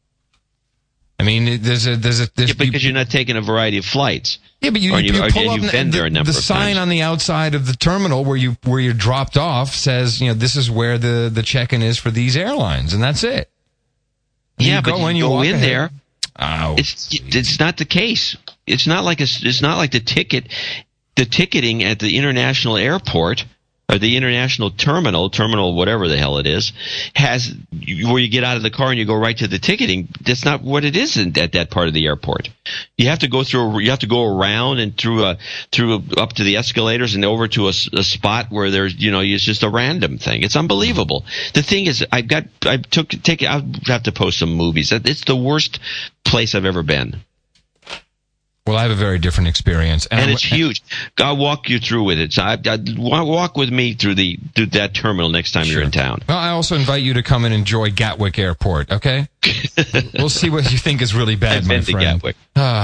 Speaker 1: I mean, there's
Speaker 2: because you're not taking a variety of flights.
Speaker 1: Yeah, but you pull up the sign on the outside of the terminal where you're dropped off says, this is where the check-in is for these airlines, and that's it.
Speaker 2: Yeah, but you go in there.
Speaker 1: Oh,
Speaker 2: it's not the case. It's not like the ticket. The ticketing at the international airport or the international terminal, whatever the hell it is, has where you get out of the car and you go right to the ticketing. That's not what it is at that part of the airport. You have to go through. You have to go around and through up to the escalators and over to a spot where there's it's just a random thing. It's unbelievable. The thing is, I'll have to post some movies. It's the worst place I've ever been.
Speaker 1: Well, I have a very different experience.
Speaker 2: And it's huge. I'll walk you through with it. So walk with me through that terminal next time you're in town.
Speaker 1: Well, I also invite you to come and enjoy Gatwick Airport, okay? We'll see what you think is really bad, my friend.
Speaker 2: Gatwick.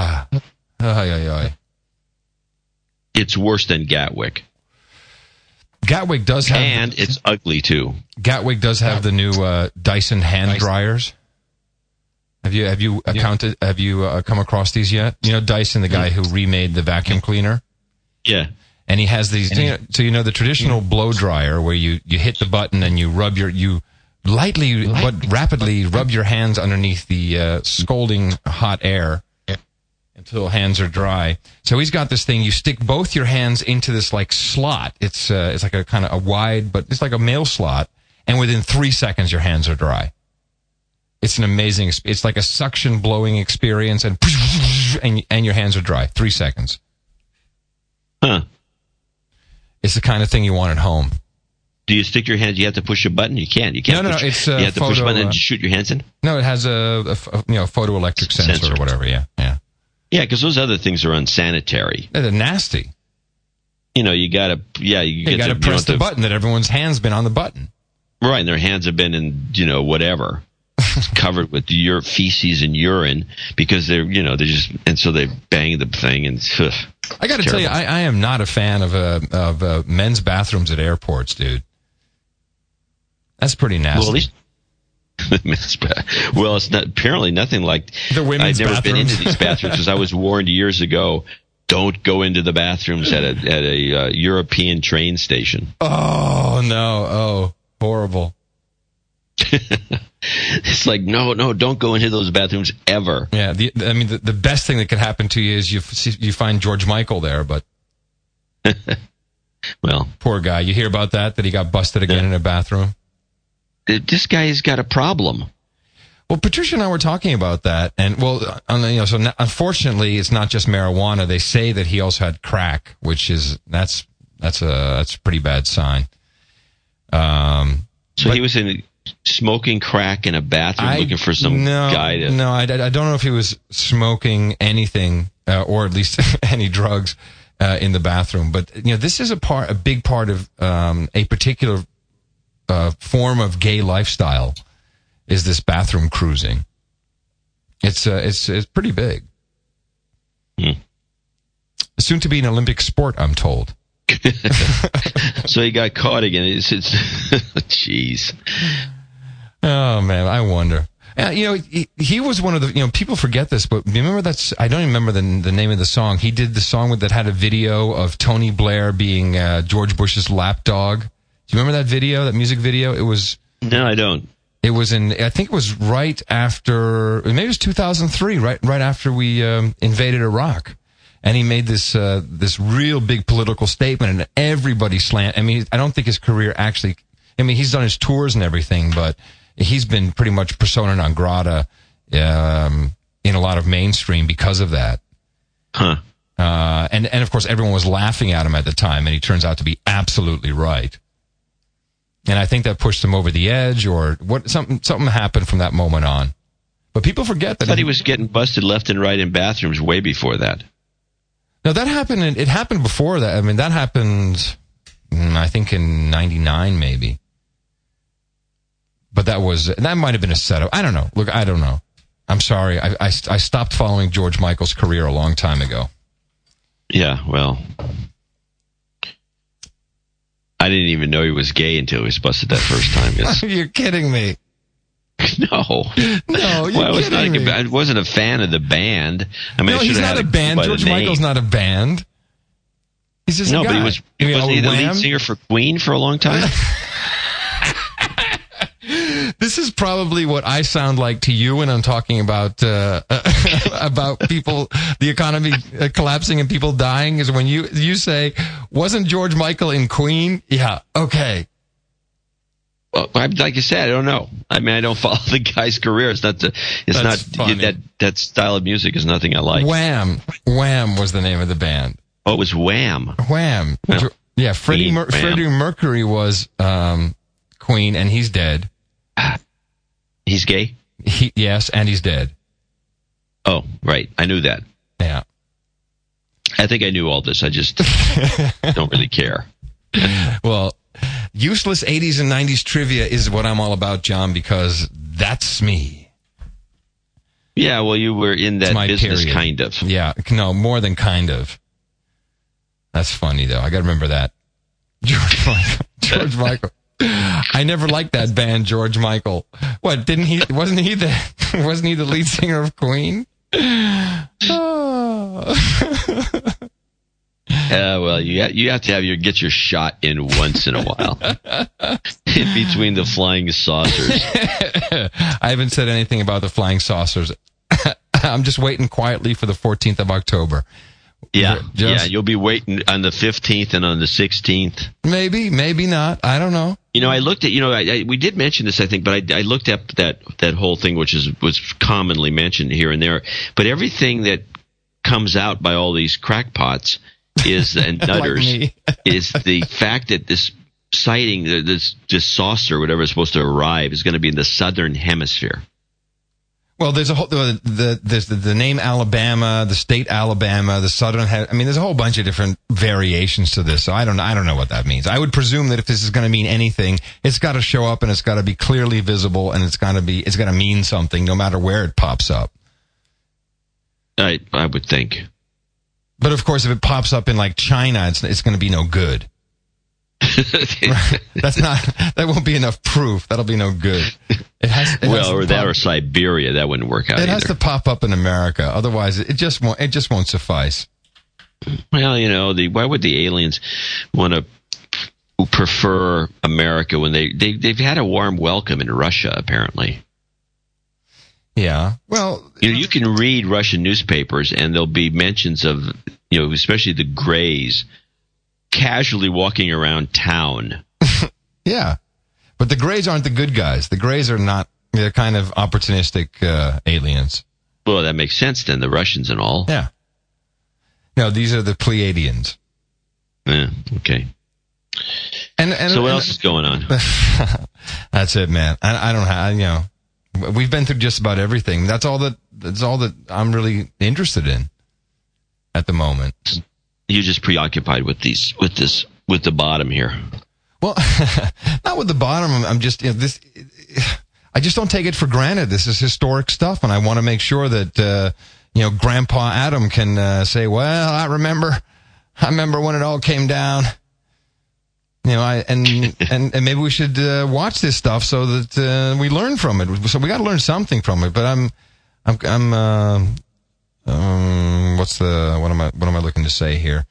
Speaker 2: It's worse than Gatwick.
Speaker 1: Gatwick does have...
Speaker 2: And it's ugly, too.
Speaker 1: Gatwick does have the new Dyson hand dryers. Have you come across these yet? Dyson, the guy who remade the vacuum cleaner?
Speaker 2: Yeah.
Speaker 1: And he has these, the traditional blow dryer where you hit the button and you lightly but rapidly rub your hands underneath the scalding hot air until hands are dry. So he's got this thing, you stick both your hands into this like slot. It's like a kind of a wide, but it's like a mail slot, and within 3 seconds your hands are dry. It's an amazing, it's like a suction blowing experience, and your hands are dry. 3 seconds.
Speaker 2: Huh.
Speaker 1: It's the kind of thing you want at home.
Speaker 2: Do you stick your hands? You have to push a button? You can't.
Speaker 1: No. It's
Speaker 2: you have to push a button and shoot your hands in?
Speaker 1: No, it has a photoelectric sensor or whatever, yeah.
Speaker 2: Yeah, because those other things are unsanitary.
Speaker 1: They're nasty.
Speaker 2: You gotta
Speaker 1: press the button that everyone's hand's been on the button.
Speaker 2: Right, and their hands have been in, whatever. Covered with your feces and urine because they're just, and so they bang the thing and
Speaker 1: I got to tell you, I am not a fan of men's bathrooms at airports, dude. That's pretty nasty.
Speaker 2: Well, at least, it's not apparently nothing like
Speaker 1: the women's
Speaker 2: I've never
Speaker 1: bathrooms.
Speaker 2: been into these bathrooms because I was warned years ago. Don't go into the bathrooms at a European train station.
Speaker 1: Oh no! Oh, horrible.
Speaker 2: It's like, no, don't go into those bathrooms ever.
Speaker 1: Yeah, the best thing that could happen to you is you find George Michael there, but
Speaker 2: well,
Speaker 1: poor guy. You hear about that he got busted again in a bathroom?
Speaker 2: This guy's got a problem.
Speaker 1: Well, Patricia and I were talking about that, and unfortunately, it's not just marijuana. They say that he also had crack, which is that's a pretty bad sign.
Speaker 2: So he was smoking crack in a bathroom looking for some guy to...
Speaker 1: No, I don't know if he was smoking anything, or at least any drugs, in the bathroom. But, this is a big part of, a particular, form of gay lifestyle is this bathroom cruising. It's pretty big. Soon to be an Olympic sport, I'm told.
Speaker 2: So he got caught again. It's jeez.
Speaker 1: Oh man, I wonder. He was one of the, people forget this, but remember I don't even remember the name of the song. He did the song that had a video of Tony Blair being George Bush's lapdog. Do you remember that video, that music video?
Speaker 2: No, I don't.
Speaker 1: It was I think it was right after, maybe it was 2003, right after we invaded Iraq. And he made this real big political statement, and everybody I don't think his career actually, he's done his tours and everything, but he's been pretty much persona non grata in a lot of mainstream because of that.
Speaker 2: Huh.
Speaker 1: And of course, everyone was laughing at him at the time, and he turns out to be absolutely right. And I think that pushed him over the edge, or something happened from that moment on. But people forget that.
Speaker 2: I thought he was getting busted left and right in bathrooms way before that.
Speaker 1: No, that happened. It happened before that. That happened, I think, in '99, maybe. But that might have been a setup. I don't know. Look, I don't know. I'm sorry. I stopped following George Michael's career a long time ago.
Speaker 2: Yeah, well, I didn't even know he was gay until he was busted that first time. Yes.
Speaker 1: You're kidding me.
Speaker 2: No, I wasn't a fan of the band.
Speaker 1: He's not a band. George Michael's not a band. He's just a guy.
Speaker 2: But wasn't he the lead singer for Queen for a long time?
Speaker 1: This is probably what I sound like to you when I'm talking about people, the economy collapsing and people dying. Is when you say, "Wasn't George Michael in Queen?" Yeah, okay.
Speaker 2: Well, like you said, I don't know. I don't follow the guy's career. That style of music is nothing I like.
Speaker 1: Wham was the name of the band.
Speaker 2: Oh, it was Wham.
Speaker 1: Wham. Well, yeah, Freddie Mercury was Queen, and he's dead.
Speaker 2: He's gay?
Speaker 1: Yes, and he's dead.
Speaker 2: Oh, right. I knew that.
Speaker 1: Yeah.
Speaker 2: I think I knew all this. I just don't really care.
Speaker 1: Well, useless 80s and 90s trivia is what I'm all about, John, because that's me.
Speaker 2: Yeah, well, you were in that business, period. Kind of.
Speaker 1: Yeah, no, more than kind of. That's funny, though. I got to remember that. George Michael. I never liked that band, George Michael. What, wasn't he the lead singer of Queen? Oh.
Speaker 2: Well, you have to get your shot in once in a while. In between the flying saucers.
Speaker 1: I haven't said anything about the flying saucers. I'm just waiting quietly for the 14th of October.
Speaker 2: Yeah, you'll be waiting on the 15th and on the 16th.
Speaker 1: Maybe not. I don't know.
Speaker 2: I looked at, we did mention this, I think, but I looked at that whole thing, which was commonly mentioned here and there. But everything that comes out by all these crackpots and nutters
Speaker 1: like
Speaker 2: is the fact that this sighting, this saucer, whatever is supposed to arrive, is going to be in the southern hemisphere.
Speaker 1: Well, there's there's the name Alabama, the state Alabama, the southern. There's a whole bunch of different variations to this. So I don't know what that means. I would presume that if this is going to mean anything, it's got to show up and it's got to be clearly visible and it's got to mean something, no matter where it pops up.
Speaker 2: I would think.
Speaker 1: But of course, if it pops up in like China, it's going to be no good. That won't be enough proof. That'll be no good.
Speaker 2: Or Siberia, that wouldn't work out.
Speaker 1: It has to pop up in America, otherwise it just won't suffice.
Speaker 2: Well, why would the aliens want to prefer America when they've had a warm welcome in Russia, apparently?
Speaker 1: Yeah. Well,
Speaker 2: you can read Russian newspapers and there'll be mentions of, especially the Greys casually walking around town.
Speaker 1: Yeah. But the Greys aren't the good guys. The Greys are not, they're kind of opportunistic aliens.
Speaker 2: Well, that makes sense then, the Russians and all.
Speaker 1: Yeah. No, these are the Pleiadians.
Speaker 2: Yeah, okay.
Speaker 1: And
Speaker 2: so what else is going on?
Speaker 1: That's it, man. I don't have, we've been through just about everything. That's all that I'm really interested in at the moment.
Speaker 2: You're just preoccupied with the bottom here.
Speaker 1: Well, not with the bottom. I'm just, I just don't take it for granted. This is historic stuff, and I want to make sure that, Grandpa Adam can say, well, I remember when it all came down. and maybe we should watch this stuff so that we learn from it. So we got to learn something from it. But what am I looking to say here?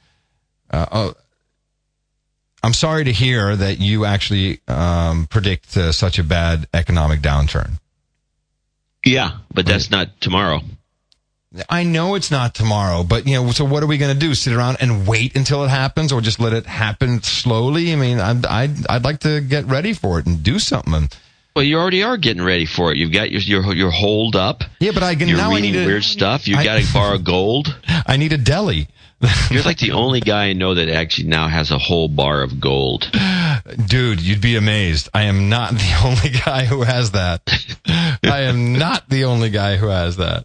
Speaker 1: I'm sorry to hear that you actually predict such a bad economic downturn.
Speaker 2: Yeah, but that's not tomorrow.
Speaker 1: I know it's not tomorrow, but so what are we going to do? Sit around and wait until it happens, or just let it happen slowly? I mean, I'd like to get ready for it and do something.
Speaker 2: Well, you already are getting ready for it. You've got your holed up.
Speaker 1: Yeah, but I need
Speaker 2: weird stuff. You got to borrow gold.
Speaker 1: I need a deli.
Speaker 2: You're like the only guy I know that actually now has a whole bar of gold.
Speaker 1: Dude, you'd be amazed. I am not the only guy who has that. I am not the only guy who has that.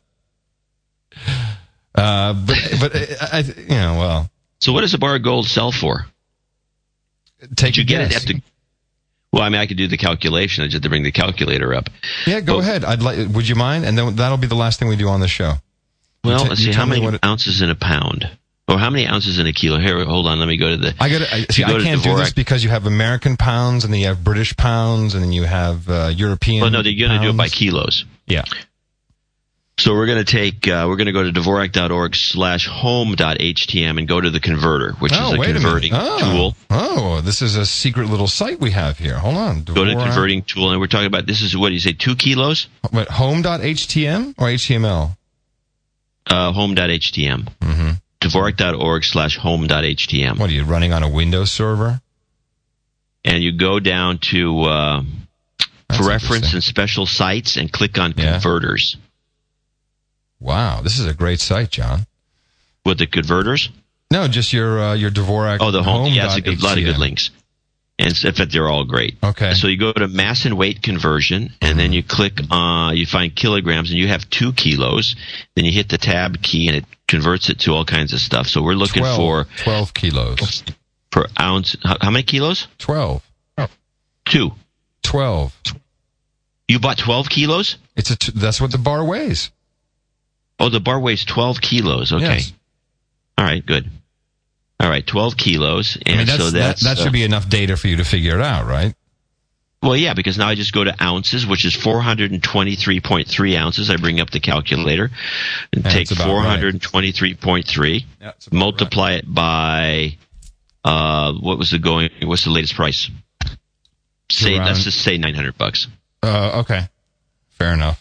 Speaker 1: Well.
Speaker 2: So what does a bar of gold sell for?
Speaker 1: Take a guess.
Speaker 2: Get it well, I mean, I could do the calculation. I just have to bring the calculator up.
Speaker 1: Yeah, go ahead. Would you mind? And then that'll be the last thing we do on the show.
Speaker 2: Well, let's see. How many ounces in a pound? Or how many ounces in a kilo? Here, hold on. Let me go to the...
Speaker 1: I can't do this because you have American pounds, and then you have British pounds, and then you have European
Speaker 2: Well, no, you're going to do it by kilos.
Speaker 1: Yeah.
Speaker 2: So we're going to go to Dvorak.org/home.htm and go to the converter, which is a converting tool.
Speaker 1: Oh, this is a secret little site we have here. Hold on.
Speaker 2: Go to converting tool, and we're talking about, this is, what do you say, 2 kilos?
Speaker 1: What, home.htm or HTML?
Speaker 2: Home.htm. Mm-hmm. Dvorak.org/home.htm.
Speaker 1: What are you running on a Windows server?
Speaker 2: And you go down to reference and special sites and click on converters.
Speaker 1: Wow, this is a great site, John.
Speaker 2: With the converters?
Speaker 1: No, just your Dvorak.
Speaker 2: Oh, the home. Yeah, it's a lot of good links. And in fact, they're all great.
Speaker 1: Okay.
Speaker 2: So you go to mass and weight conversion, and then you click you find kilograms, and you have 2 kilos. Then you hit the tab key, and it converts it to all kinds of stuff. So we're looking for
Speaker 1: 12 kilos
Speaker 2: per ounce. How many kilos?
Speaker 1: 12.
Speaker 2: 2.
Speaker 1: 12.
Speaker 2: You bought 12 kilos?
Speaker 1: That's what the bar weighs.
Speaker 2: Oh, the bar weighs 12 kilos. Okay.
Speaker 1: Yes.
Speaker 2: All right, good. All right, 12 kilos. And
Speaker 1: that should be enough data for you to figure it out, right?
Speaker 2: Well, yeah, because now I just go to ounces, which is 423.3 ounces. I bring up the calculator and take 423.3, multiply it by, what's the latest price? Let's just say $900.
Speaker 1: Okay. Fair enough.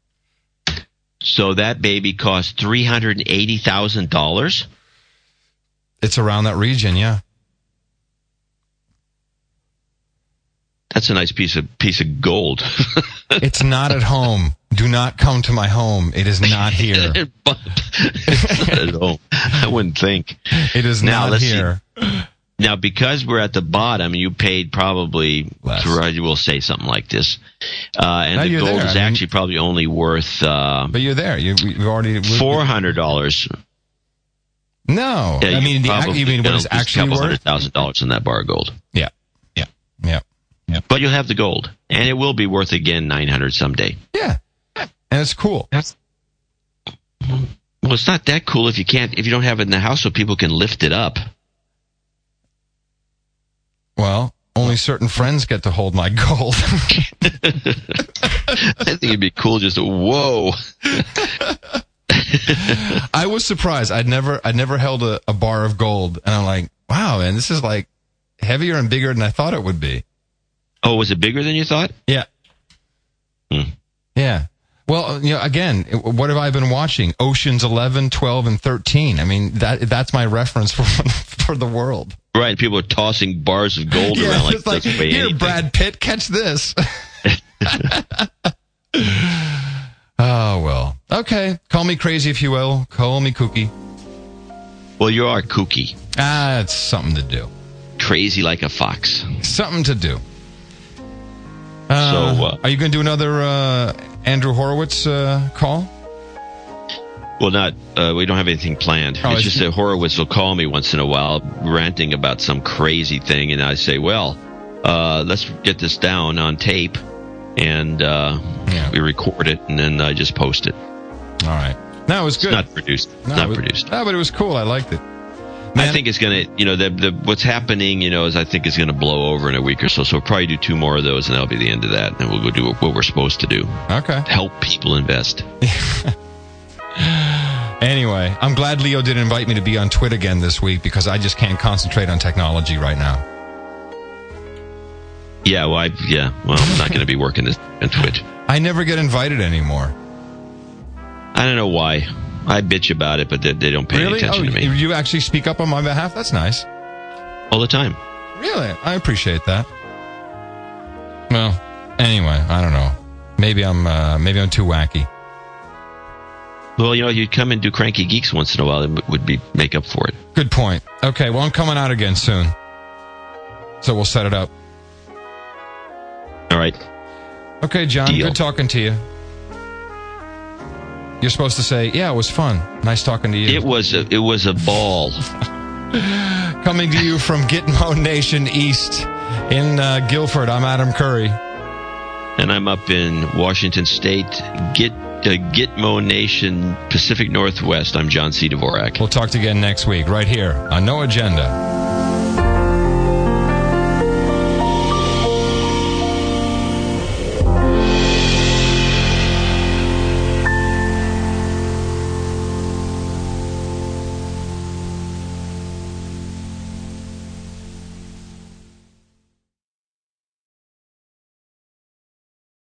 Speaker 2: So that baby cost $380,000.
Speaker 1: It's around that region, yeah.
Speaker 2: That's a nice piece of gold.
Speaker 1: It's not at home. Do not come to my home. It is not here.
Speaker 2: It's not at home. I wouldn't think.
Speaker 1: It is not here.
Speaker 2: Now, because we're at the bottom, you paid probably
Speaker 1: less.
Speaker 2: We'll say something like this, and the gold is actually probably only worth.
Speaker 1: But you're there. You've already
Speaker 2: $400.
Speaker 1: No,
Speaker 2: yeah,
Speaker 1: you mean what it's actually worth?
Speaker 2: $200,000 in that bar of gold.
Speaker 1: Yeah.
Speaker 2: But you'll have the gold, and it will be worth again $900 someday.
Speaker 1: Yeah, and it's cool.
Speaker 2: Well, it's not that cool if you don't have it in the house so people can lift it up.
Speaker 1: Well, only certain friends get to hold my gold.
Speaker 2: I think it'd be cool just whoa.
Speaker 1: I was surprised. I'd never held a bar of gold, and I'm like, wow, man, this is like heavier and bigger than I thought it would be.
Speaker 2: Oh, was it bigger than you thought?
Speaker 1: Yeah. Yeah. Well, again, what have I been watching? Ocean's 11, 12, and 13. I mean, that's my reference for the world.
Speaker 2: Right, people are tossing bars of gold around like
Speaker 1: it's
Speaker 2: here,
Speaker 1: anything. Brad Pitt, catch this. Oh, well. Okay, call me crazy if you will. Call me kooky.
Speaker 2: Well, you are kooky.
Speaker 1: It's something to do.
Speaker 2: Crazy like a fox.
Speaker 1: Something to do. Are you going to do another Andrew Horowitz call?
Speaker 2: Well, we don't have anything planned. It's just that Horowitz will call me once in a while ranting about some crazy thing, and I say, well, let's get this down on tape, and we record it, and then I just post it.
Speaker 1: All right. No, it was good.
Speaker 2: It's not produced. Not produced.
Speaker 1: No, but it was cool. I liked it.
Speaker 2: I think it's going to, what's happening, is I think it's going to blow over in a week or so. So we'll probably do 2 more of those, and that'll be the end of that. And we'll go do what we're supposed to do.
Speaker 1: Okay.
Speaker 2: Help people invest.
Speaker 1: Anyway, I'm glad Leo didn't invite me to be on Twit again this week because I just can't concentrate on technology right now.
Speaker 2: Yeah, well, I'm not going to be working this on Twitch.
Speaker 1: I never get invited anymore.
Speaker 2: I don't know why. I bitch about it, but they don't pay any attention to me.
Speaker 1: You actually speak up on my behalf? That's nice.
Speaker 2: All the time.
Speaker 1: Really? I appreciate that. Well, anyway, I don't know. Maybe I'm too wacky.
Speaker 2: Well, you come and do Cranky Geeks once in a while. It would make up for it.
Speaker 1: Good point. Okay, well, I'm coming out again soon. So we'll set it up.
Speaker 2: All right.
Speaker 1: Okay, John,
Speaker 2: Deal.
Speaker 1: Good talking to you. You're supposed to say, yeah, it was fun. Nice talking to you.
Speaker 2: It was a ball.
Speaker 1: Coming to you from Gitmo Nation East in Guilford, I'm Adam Curry.
Speaker 2: And I'm up in Washington State, Gitmo Nation, Pacific Northwest. I'm John C. Dvorak.
Speaker 1: We'll talk to you again next week, right here on No Agenda.